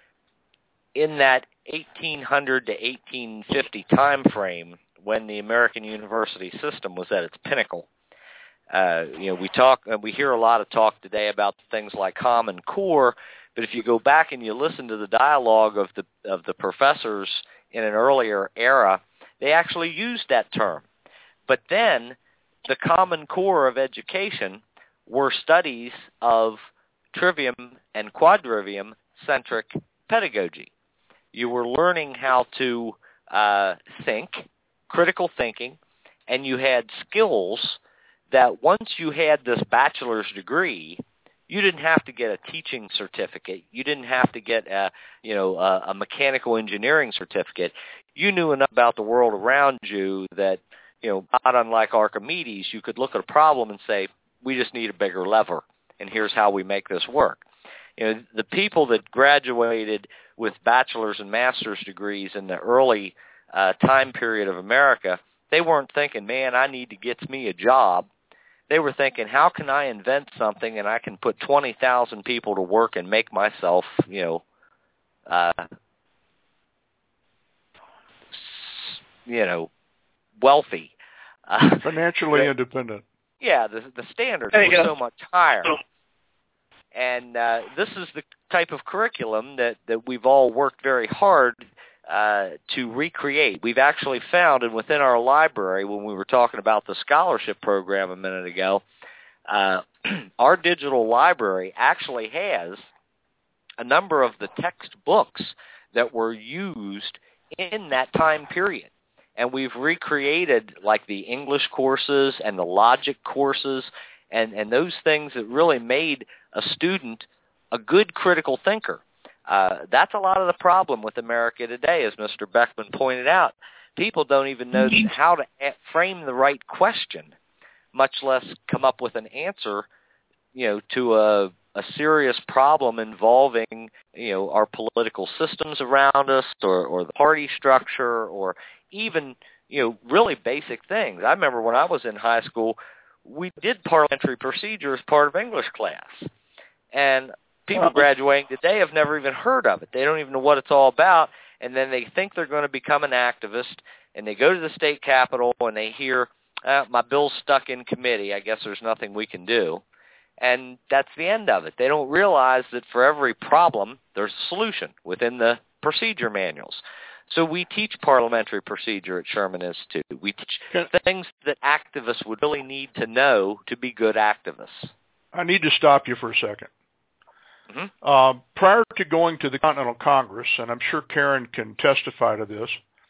in that eighteen hundred to eighteen fifty time frame when the American university system was at its pinnacle. Uh, you know, we talk, we hear a lot of talk today about things like Common Core, but if you go back and you listen to the dialogue of the of the professors in an earlier era, they actually used that term. But then the Common Core of education were studies of trivium and quadrivium-centric pedagogy. You were learning how to uh, think, critical thinking, and you had skills that once you had this bachelor's degree, you didn't have to get a teaching certificate. You didn't have to get a, you know, a, a mechanical engineering certificate. You knew enough about the world around you that, you know, not unlike Archimedes, you could look at a problem and say, we just need a bigger lever, and here's how we make this work. You know, the people that graduated with bachelor's and master's degrees in the early uh, time period of America, they weren't thinking, man, I need to get me a job. They were thinking, how can I invent something and I can put twenty thousand people to work and make myself, you know, uh, you know, wealthy. Uh, Financially the, independent. Yeah, the the standards were go. so much higher. And uh, this is the type of curriculum that, that we've all worked very hard uh, to recreate. We've actually found, and within our library, when we were talking about the scholarship program a minute ago, uh, our digital library actually has a number of the textbooks that were used in that time period. And we've recreated like the English courses and the logic courses and, and those things that really made a student a good critical thinker. Uh, that's a lot of the problem with America today, as Mister Beckman pointed out. People don't even know how to frame the right question, much less come up with an answer, you know, to a, a serious problem involving, you know, our political systems around us, or, or the party structure, or even, you know, really basic things. I remember when I was in high school, we did parliamentary procedure as part of English class, and people graduating today have never even heard of it. They don't even know what it's all about, and then they think they're going to become an activist, and they go to the state capitol and they hear, uh, my bill's stuck in committee, I guess there's nothing we can do. And that's the end of it. They don't realize that for every problem, there's a solution within the procedure manuals. So we teach parliamentary procedure at Sherman Institute. We teach things that activists would really need to know to be good activists. I need to stop you for a second. Mm-hmm. Um, prior to going to the Continental Congress, and I'm sure Karen can testify to this,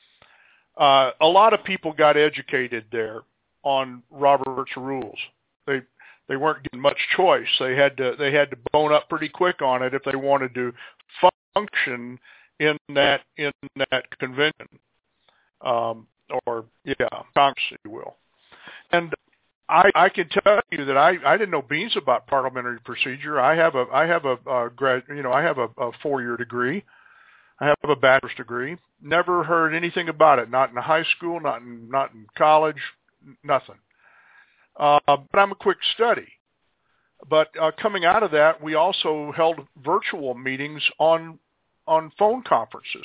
uh, a lot of people got educated there on Robert's rules. They they weren't given much choice. They had to they had to bone up pretty quick on it if they wanted to function in that in that convention, um, or yeah, Congress, if you will. And I, I can tell you that I, I didn't know beans about parliamentary procedure. I have a I have a, a grad you know I have a, a four year degree. I have a bachelor's degree. Never heard anything about it. Not in high school. Not in not in college. Nothing. Uh, but I'm a quick study. But uh, coming out of that, we also held virtual meetings on on phone conferences.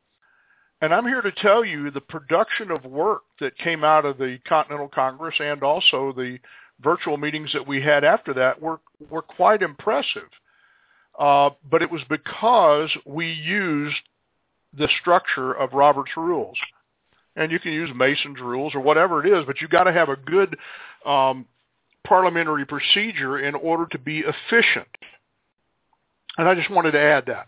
And I'm here to tell you the production of work that came out of the Continental Congress and also the virtual meetings that we had after that were, were quite impressive. Uh, but it was because we used the structure of Robert's Rules. And you can use Mason's Rules or whatever it is, but you've got to have a good um, parliamentary procedure in order to be efficient. And I just wanted to add that.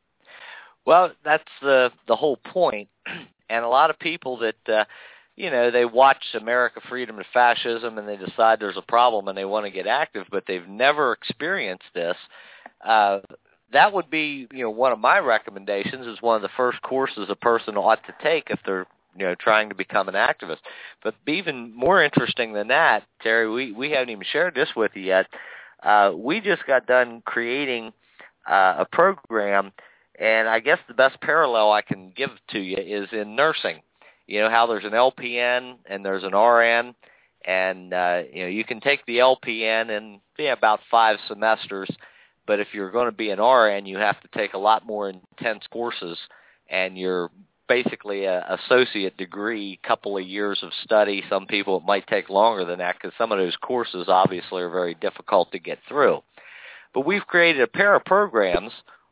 Well, that's the the whole point, and a lot of people that, uh, you know, they watch America, Freedom, and Fascism, and they decide there's a problem and they want to get active, but they've never experienced this. Uh, that would be, you know, one of my recommendations is one of the first courses a person ought to take if they're, you know, trying to become an activist. But even more interesting than that, Terry, we, we haven't even shared this with you yet. Uh, we just got done creating uh, a program. And I guess the best parallel I can give to you is in nursing. You know how there's an L P N and there's an R N, and uh, you know you can take the L P N in yeah, about five semesters, but if you're going to be an R N, you have to take a lot more intense courses, and you're basically an associate degree, couple of years of study. Some people it might take longer than that because some of those courses obviously are very difficult to get through. But we've created a pair of programs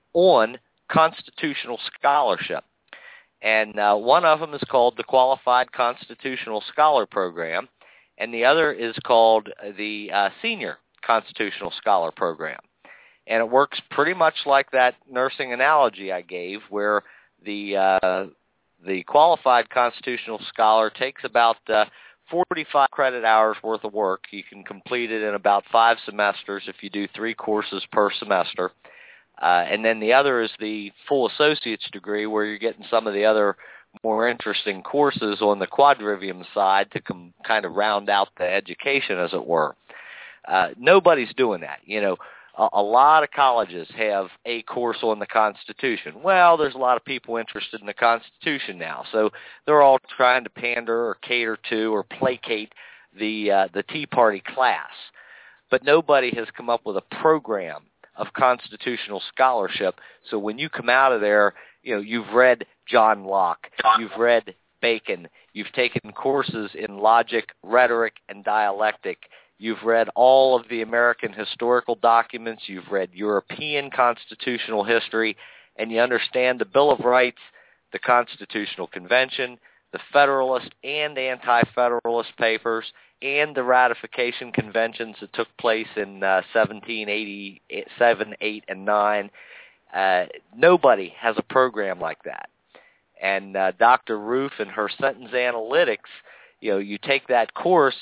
on constitutional scholarship, and uh, one of them is called the Qualified Constitutional Scholar Program, and the other is called the uh, Senior Constitutional Scholar Program. And it works pretty much like that nursing analogy I gave, where the uh, the Qualified Constitutional Scholar takes about uh, forty-five credit hours worth of work. You can complete it in about five semesters if you do three courses per semester. Uh, and then the other is the full associate's degree, where you're getting some of the other more interesting courses on the quadrivium side to com- kind of round out the education, as it were. Uh, nobody's doing that. You know, a, a lot of colleges have a course on the Constitution. Well, there's a lot of people interested in the Constitution now, so they're all trying to pander or cater to or placate the uh, the Tea Party class. But nobody has come up with a program of constitutional scholarship. So when you come out of there, you know, you've read John Locke, you've read Bacon, you've taken courses in logic, rhetoric, and dialectic, you've read all of the American historical documents, you've read European constitutional history, and you understand the Bill of Rights, the Constitutional Convention, the Federalist and Anti-Federalist Papers, and the ratification conventions that took place in uh, seventeen eighty-seven, eight, and nine. Uh, nobody has a program like that. And uh, Doctor Roof and her sentence analytics, you know, you take that course,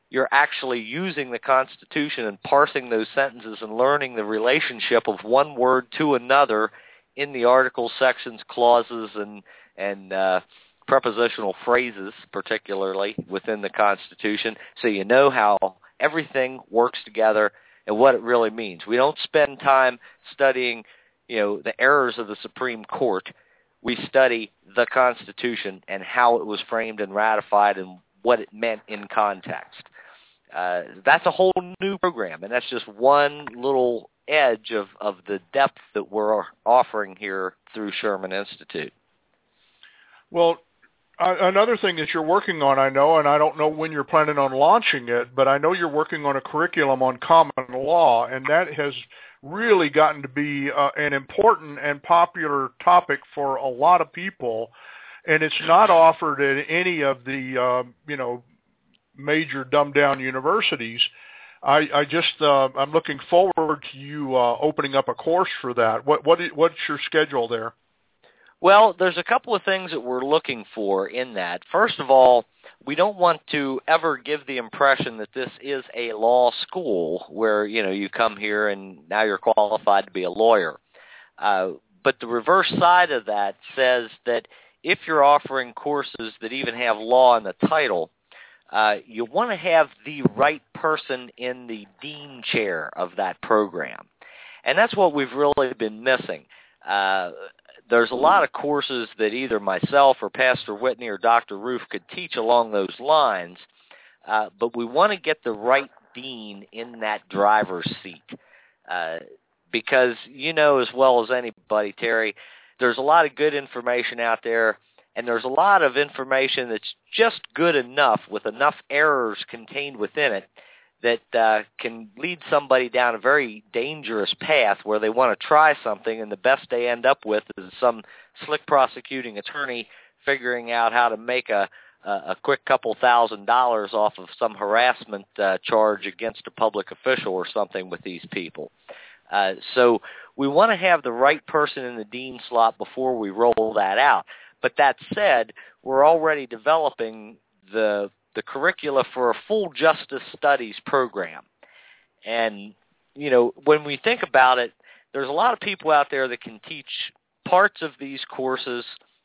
you're actually using the Constitution and parsing those sentences and learning the relationship of one word to another in the articles, sections, clauses, and and uh, prepositional phrases, particularly within the Constitution, so you know how everything works together and what it really means. We don't spend time studying, you know, the errors of the Supreme Court. We study the Constitution and how it was framed and ratified and what it meant in context. Uh, that's a whole new program, and that's just one little edge of, of the depth that we're offering here through Sherman Institute. Well, uh, another thing that you're working on, I know, and I don't know when you're planning on launching it, but I know you're working on a curriculum on common law, and that has really gotten to be uh, an important and popular topic for a lot of people, and it's not offered at any of the, uh, you know, major dumbed-down universities. I, I just, uh, I'm looking forward to you uh, opening up a course for that. What, what, what's your schedule there? Well, there's a couple of things that we're looking for in that. First of all, we don't want to ever give the impression that this is a law school where, you know, you come here and now you're qualified to be a lawyer. Uh, but the reverse side of that says that if you're offering courses that even have law in the title, uh, you want to have the right person in the dean chair of that program. And that's what we've really been missing. Uh, There's a lot of courses that either myself or Pastor Whitney or Doctor Roof could teach along those lines, uh, but we want to get the right dean in that driver's seat uh, because you know as well as anybody, Terry, there's a lot of good information out there, and there's a lot of information that's just good enough with enough errors contained within it that uh, can lead somebody down a very dangerous path where they want to try something, and the best they end up with is some slick prosecuting attorney figuring out how to make a, a quick couple thousand dollars off of some harassment uh, charge against a public official or something with these people. Uh, so we want to have the right person in the dean slot before we roll that out. But that said, we're already developing the the curricula for a full justice studies program. And, you know, when we think about it, there's a lot of people out there that can teach parts of these courses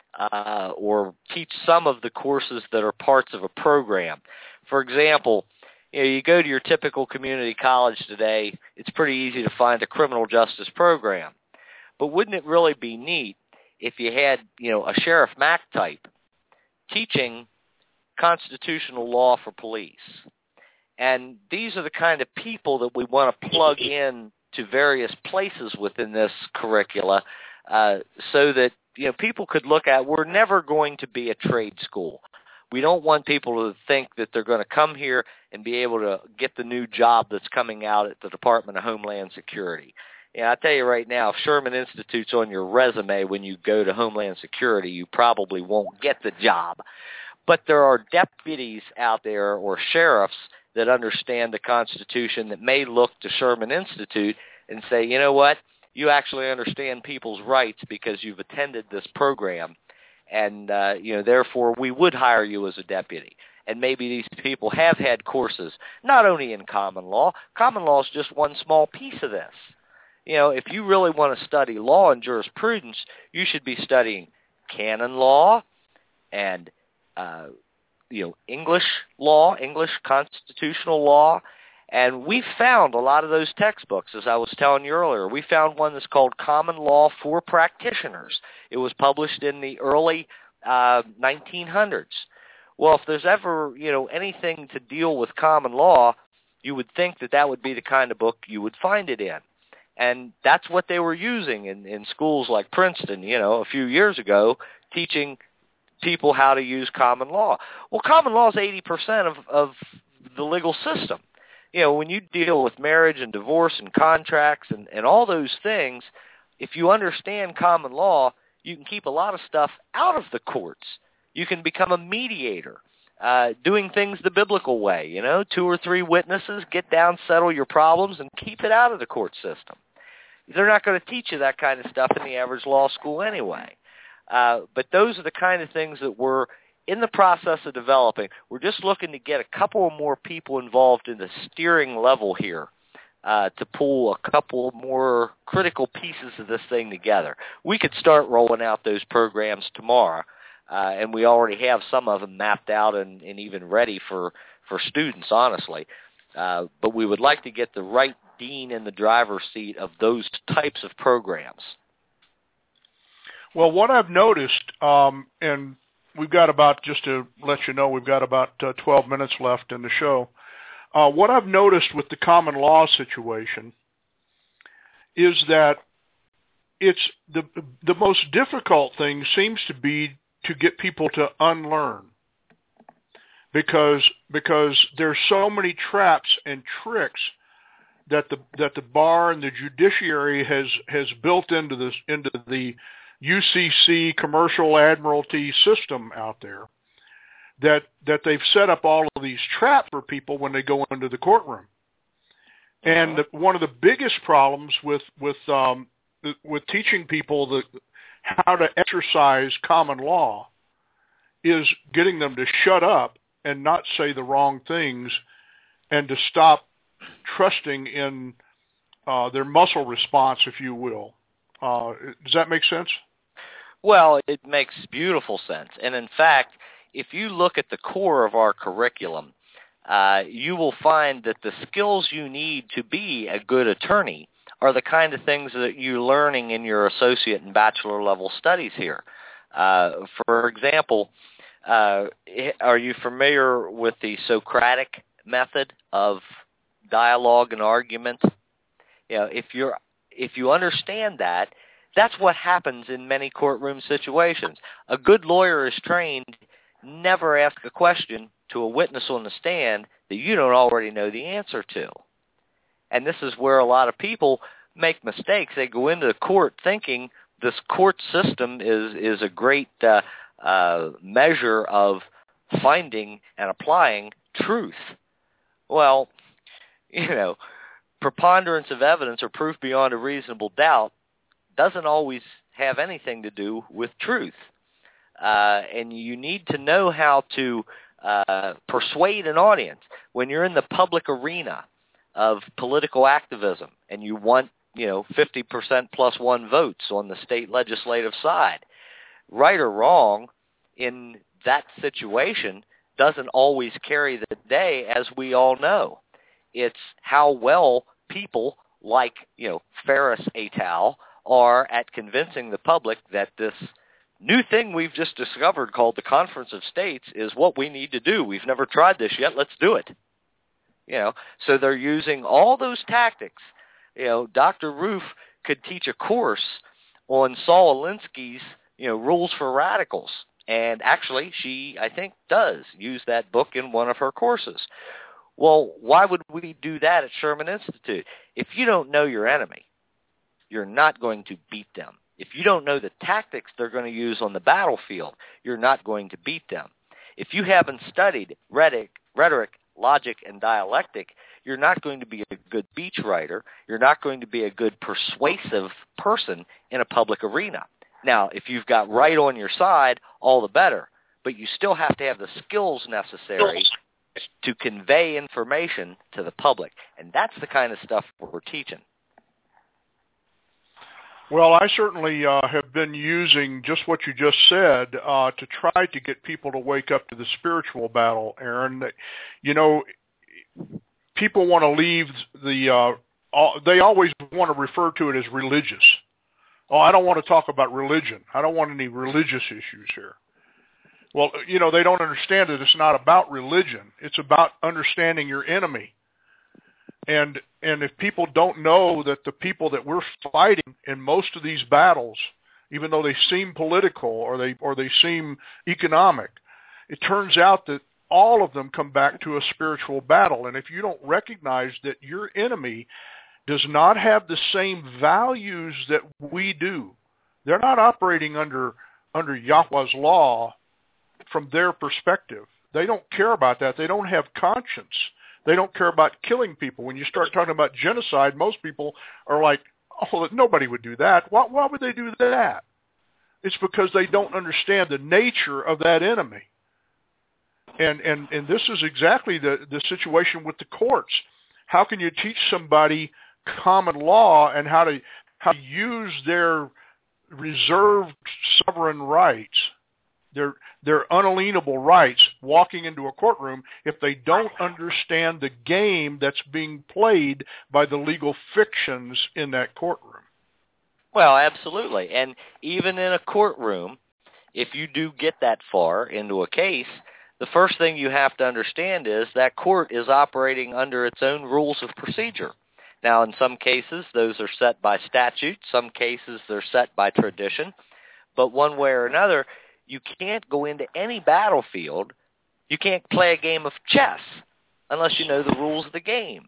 uh, or teach some of the courses that are parts of a program. For example, you know, you go to your typical community college today, it's pretty easy to find a criminal justice program. But wouldn't it really be neat if you had, you know, a Sheriff Mack type teaching constitutional law for police? And these are the kind of people that we want to plug in to various places within this curricula uh, so that, you know, people could look at, we're never going to be a trade school. We don't want people to think that they're going to come here and be able to get the new job that's coming out at the Department of Homeland Security. And I tell you right now, if Sherman Institute's on your resume when you go to Homeland Security, you probably won't get the job. But there are deputies out there or sheriffs that understand the Constitution that may look to Sherman Institute and say, you know what, you actually understand people's rights because you've attended this program, and uh, you know, therefore we would hire you as a deputy. And maybe these people have had courses, not only in common law. Common law is just one small piece of this. You know, if you really want to study law and jurisprudence, you should be studying canon law and Uh, you know, English law, English constitutional law, and we found a lot of those textbooks, as I was telling you earlier. We found one that's called Common Law for Practitioners. It was published in the early uh, nineteen hundreds. Well, if there's ever, you know, anything to deal with common law, you would think that that would be the kind of book you would find it in. And that's what they were using in, in schools like Princeton, you know, a few years ago, teaching people how to use common law. Well, common law is eighty percent of, of the legal system. You know, when you deal with marriage and divorce and contracts and, and all those things, if you understand common law, you can keep a lot of stuff out of the courts. You can become a mediator, uh, doing things the biblical way, you know, two or three witnesses, get down, settle your problems, and keep it out of the court system. They're not going to teach you that kind of stuff in the average law school anyway. Uh, but those are the kind of things that we're in the process of developing. We're just looking to get a couple more people involved in the steering level here uh, to pull a couple more critical pieces of this thing together. We could start rolling out those programs tomorrow, uh, and we already have some of them mapped out and, and even ready for, for students, honestly. Uh, but we would like to get the right dean in the driver's seat of those types of programs. Well, what I've noticed, um, and we've got about, just to let you know, we've got about uh, twelve minutes left in the show. Uh, what I've noticed with the common law situation is that it's the the most difficult thing seems to be to get people to unlearn, because because there's so many traps and tricks that the that the bar and the judiciary has has built into this into the U C C commercial admiralty system out there, that that they've set up all of these traps for people when they go into the courtroom. And the, one of the biggest problems with with um, with teaching people the, how to exercise common law is getting them to shut up and not say the wrong things, and to stop trusting in uh, their muscle response, if you will. Uh, does that make sense? Well, it makes beautiful sense. And in fact, if you look at the core of our curriculum, uh, you will find that the skills you need to be a good attorney are the kind of things that you're learning in your associate and bachelor level studies here. Uh, for example, uh, are you familiar with the Socratic method of dialogue and argument? You know, if you're if you understand that, that's what happens in many courtroom situations. A good lawyer is trained never ask a question to a witness on the stand that you don't already know the answer to. And this is where a lot of people make mistakes. They go into the court thinking this court system is, is a great uh, uh, measure of finding and applying truth. Well, you know, preponderance of evidence or proof beyond a reasonable doubt doesn't always have anything to do with truth. Uh, and you need to know how to uh, persuade an audience. When you're in the public arena of political activism and you want, you know, fifty percent plus one votes on the state legislative side, right or wrong in that situation doesn't always carry the day, as we all know. It's how well people like, you know, Ferris et al. Are at convincing the public that this new thing we've just discovered called the Conference of States is what we need to do. We've never tried this yet. Let's do it. You know, so they're using all those tactics. You know, Doctor Roof could teach a course on Saul Alinsky's, you know, Rules for Radicals. And actually, she, I think, does use that book in one of her courses. Well, why would we do that at Sherman Institute? If you don't know your enemy, you're not going to beat them. If you don't know the tactics they're going to use on the battlefield, you're not going to beat them. If you haven't studied rhetoric, rhetoric, logic, and dialectic, you're not going to be a good speech writer. You're not going to be a good persuasive person in a public arena. Now, if you've got right on your side, all the better. But you still have to have the skills necessary to convey information to the public. And that's the kind of stuff we're teaching. Well, I certainly uh, have been using just what you just said uh, to try to get people to wake up to the spiritual battle, Aaron. You know, people want to leave the, uh, all, they always want to refer to it as religious. Oh, I don't want to talk about religion. I don't want any religious issues here. Well, you know, they don't understand that it's not about religion. It's about understanding your enemy. And and if people don't know that the people that we're fighting in most of these battles, even though they seem political or they or they seem economic, it turns out that all of them come back to a spiritual battle. And if you don't recognize that your enemy does not have the same values that we do, they're not operating under under Yahweh's law from their perspective. They don't care about that. They don't have conscience. They don't care about killing people. When you start talking about genocide, most people are like, oh, nobody would do that. Why, why would they do that? It's because they don't understand the nature of that enemy. And, and, and this is exactly the, the situation with the courts. How can you teach somebody common law and how to how to use their reserved sovereign rights, their their unalienable rights, walking into a courtroom if they don't understand the game that's being played by the legal fictions in that courtroom? Well, absolutely. And even in a courtroom, if you do get that far into a case, the first thing you have to understand is that court is operating under its own rules of procedure. Now, in some cases, those are set by statute. Some cases, they're set by tradition. But one way or another, you can't go into any battlefield. You can't play a game of chess unless you know the rules of the game.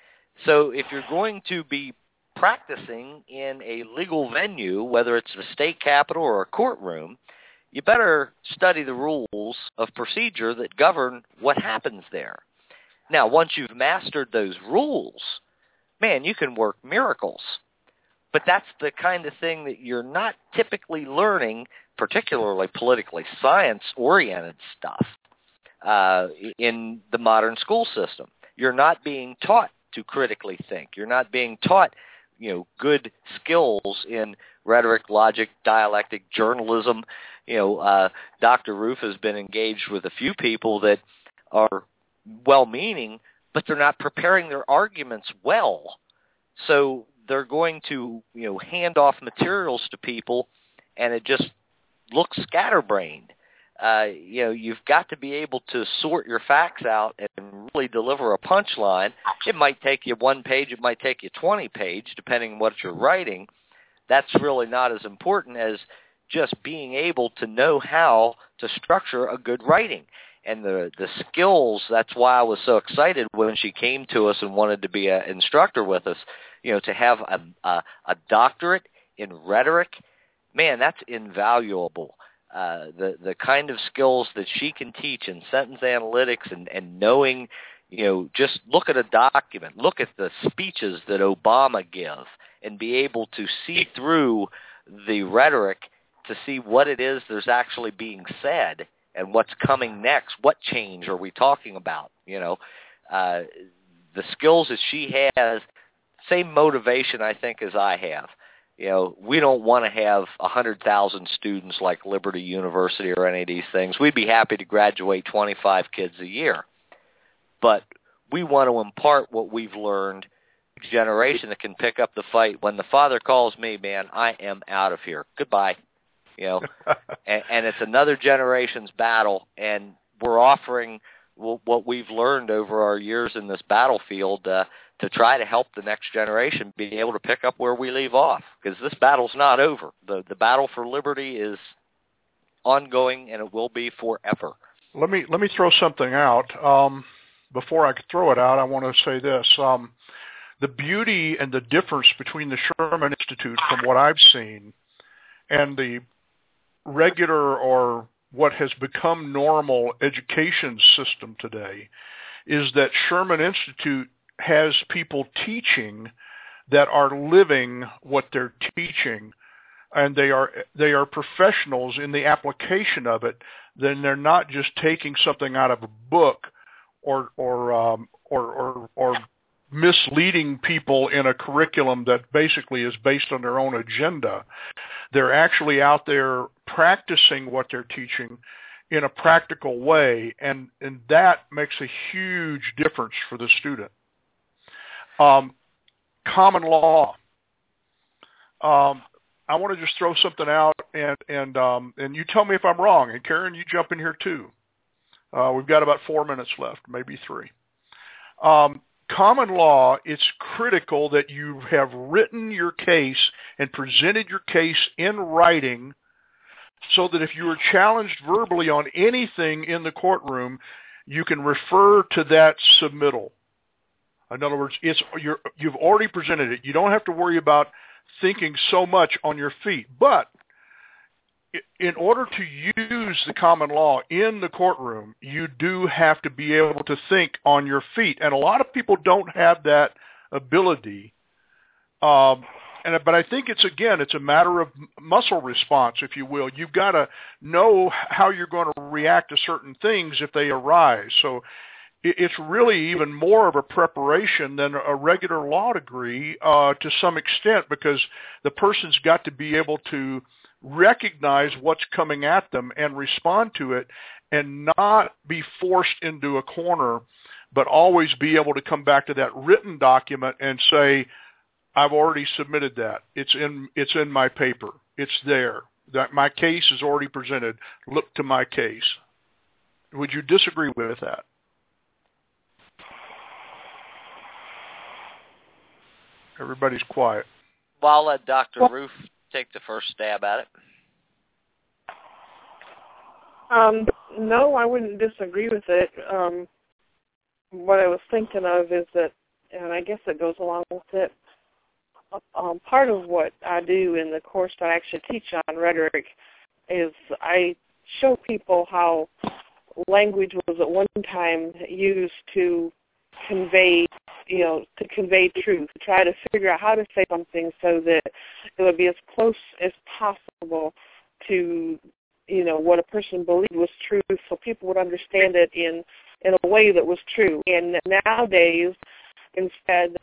So if you're going to be practicing in a legal venue, whether it's the state capitol or a courtroom, you better study the rules of procedure that govern what happens there. Now, once you've mastered those rules, man, you can work miracles. But that's the kind of thing that you're not typically learning, particularly politically science-oriented stuff, uh, in the modern school system. You're not being taught to critically think. You're not being taught, you know, good skills in rhetoric, logic, dialectic, journalism. You know, uh, Doctor Roof has been engaged with a few people that are well-meaning, but they're not preparing their arguments well. So they're going to, you know, hand off materials to people, and it just looks scatterbrained. Uh, you know, you've got to be able to sort your facts out and really deliver a punchline. It might take you one page, it might take you twenty page, depending on what you're writing. That's really not as important as just being able to know how to structure a good writing. And the the skills, that's why I was so excited when she came to us and wanted to be an instructor with us, you know, to have a, a, a doctorate in rhetoric, man, that's invaluable. Uh, the, the kind of skills that she can teach in sentence analytics and, and knowing, you know, just look at a document, look at the speeches that Obama gives, and be able to see through the rhetoric to see what it is there's actually being said and what's coming next. What change are we talking about? You know, uh, the skills that she has, same motivation, I think, as I have. You know, we don't want to have one hundred thousand students like Liberty University or any of these things. We'd be happy to graduate twenty-five kids a year. But we want to impart what we've learned to a generation that can pick up the fight. When the father calls me, man, I am out of here. Goodbye. You know, and, and it's another generation's battle, and we're offering what we've learned over our years in this battlefield uh, to try to help the next generation be able to pick up where we leave off, because this battle's not over. The the battle for liberty is ongoing, and it will be forever. Let me let me throw something out. Um, before I throw it out, I want to say this. Um, the beauty and the difference between the Sherman Institute, from what I've seen, and the regular or what has become normal education system today is that Sherman Institute has people teaching that are living what they're teaching, and they are they are professionals in the application of it. Then they're not just taking something out of a book or or um, or, or or misleading people in a curriculum that basically is based on their own agenda. They're actually out there practicing what they're teaching in a practical way, and, and that makes a huge difference for the student. Um, common law. Um, I want to just throw something out, and and um, and you tell me if I'm wrong. And Karen, you jump in here too. Uh, we've got about four minutes left, maybe three. Um, common law, it's critical that you have written your case and presented your case in writing, so that if you are challenged verbally on anything in the courtroom, you can refer to that submittal. In other words, it's you're, you've already presented it. You don't have to worry about thinking so much on your feet. But in order to use the common law in the courtroom, you do have to be able to think on your feet. And a lot of people don't have that ability. Um, and but I think it's again, it's a matter of muscle response, if you will. You've got to know how you're going to react to certain things if they arise. So it's really even more of a preparation than a regular law degree uh, to some extent, because the person's got to be able to recognize what's coming at them and respond to it, and not be forced into a corner, but always be able to come back to that written document and say, I've already submitted that. It's in it's in my paper. It's there. That my case is already presented. Look to my case. Would you disagree with that? Everybody's quiet. Well, I'll let Doctor Roof take the first stab at it. Um, no, I wouldn't disagree with it. Um, what I was thinking of is that, and I guess it goes along with it, um, part of what I do in the course that I actually teach on rhetoric is I show people how language was at one time used to convey, you know, to convey truth, to try to figure out how to say something so that it would be as close as possible to, you know, what a person believed was true, so people would understand it in, in a way that was true. And nowadays, instead,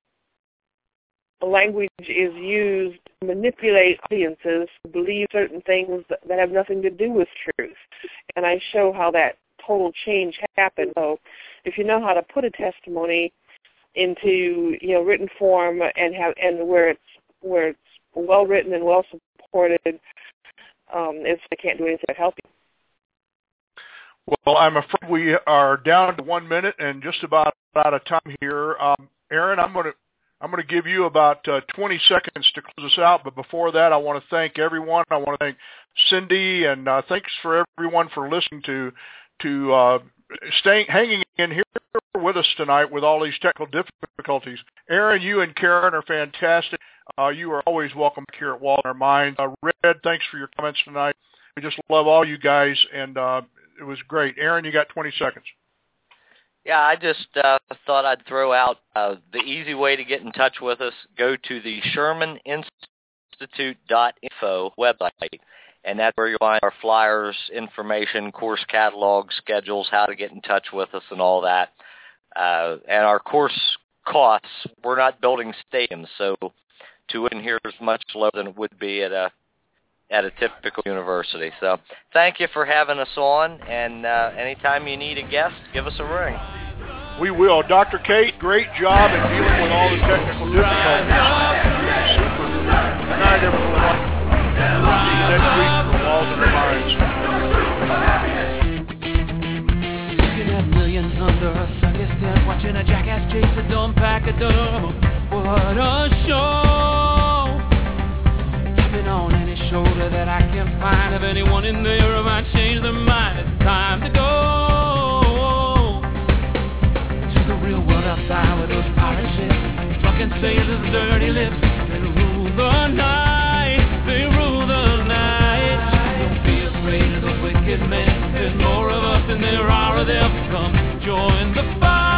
language is used to manipulate audiences to believe certain things that, that have nothing to do with truth. And I show how that total change happened. So if you know how to put a testimony into, you know, written form and have and where it's where it's well written and well supported, um, if I can't do anything to help you. Well, I'm afraid we are down to one minute and just about out of time here. Um, Aaron, I'm going to I'm going to give you about uh, twenty seconds to close us out. But before that, I want to thank everyone. I want to thank Cindy, and uh, thanks for everyone for listening to to uh, staying hanging in here with us tonight with all these technical difficulties. Aaron, you and Karen are fantastic. Uh, you are always welcome here at Walls in Our Minds. Uh, Red, thanks for your comments tonight. We just love all you guys, and uh, it was great. Aaron, you got twenty seconds. Yeah, I just uh, thought I'd throw out uh, the easy way to get in touch with us. Go to the Sherman Institute dot info website, and that's where you'll find our flyers, information, course catalogs, schedules, how to get in touch with us, and all that. Uh, and our course costs, we're not building stadiums, so tuition here is much lower than it would be at a at a typical university. So thank you for having us on, and uh, anytime you need a guest, give us a ring. We will. Doctor Kate, great job in dealing with all the technical difficulties. Super. Good night, everyone. See you next week for Walls in Our Minds. Looking at millions under a sunny step, watching a jackass chase a dumb pack of dumb. What a show! On any shoulder that I can find of anyone in there who might change their mind. It's time to go to the real world outside with those pirate ships, drunken sailors, dirty lips. They rule the night, they rule the night. Don't be afraid of the wicked men. There's more of us than there are of them. Come join the fight.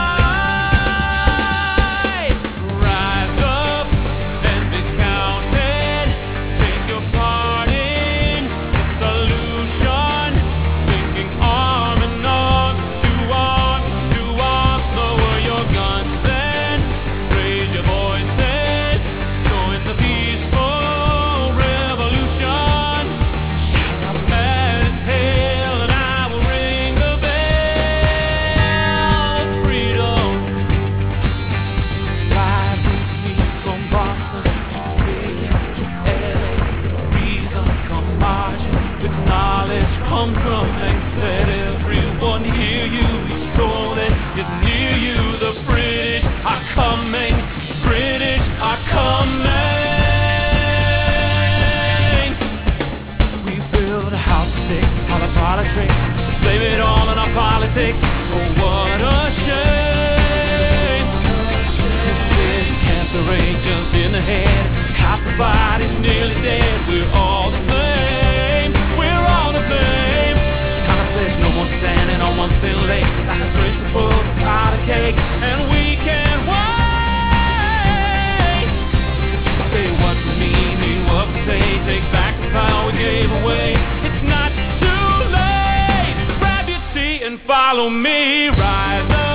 Politics, oh what a shame. This cancer ain't just in the head, half the body's nearly dead. We're all the same, we're all the same. Kind of says no more standing on one thin leg, like a principle of powder cake, and we can't wait. Say what say, rise up.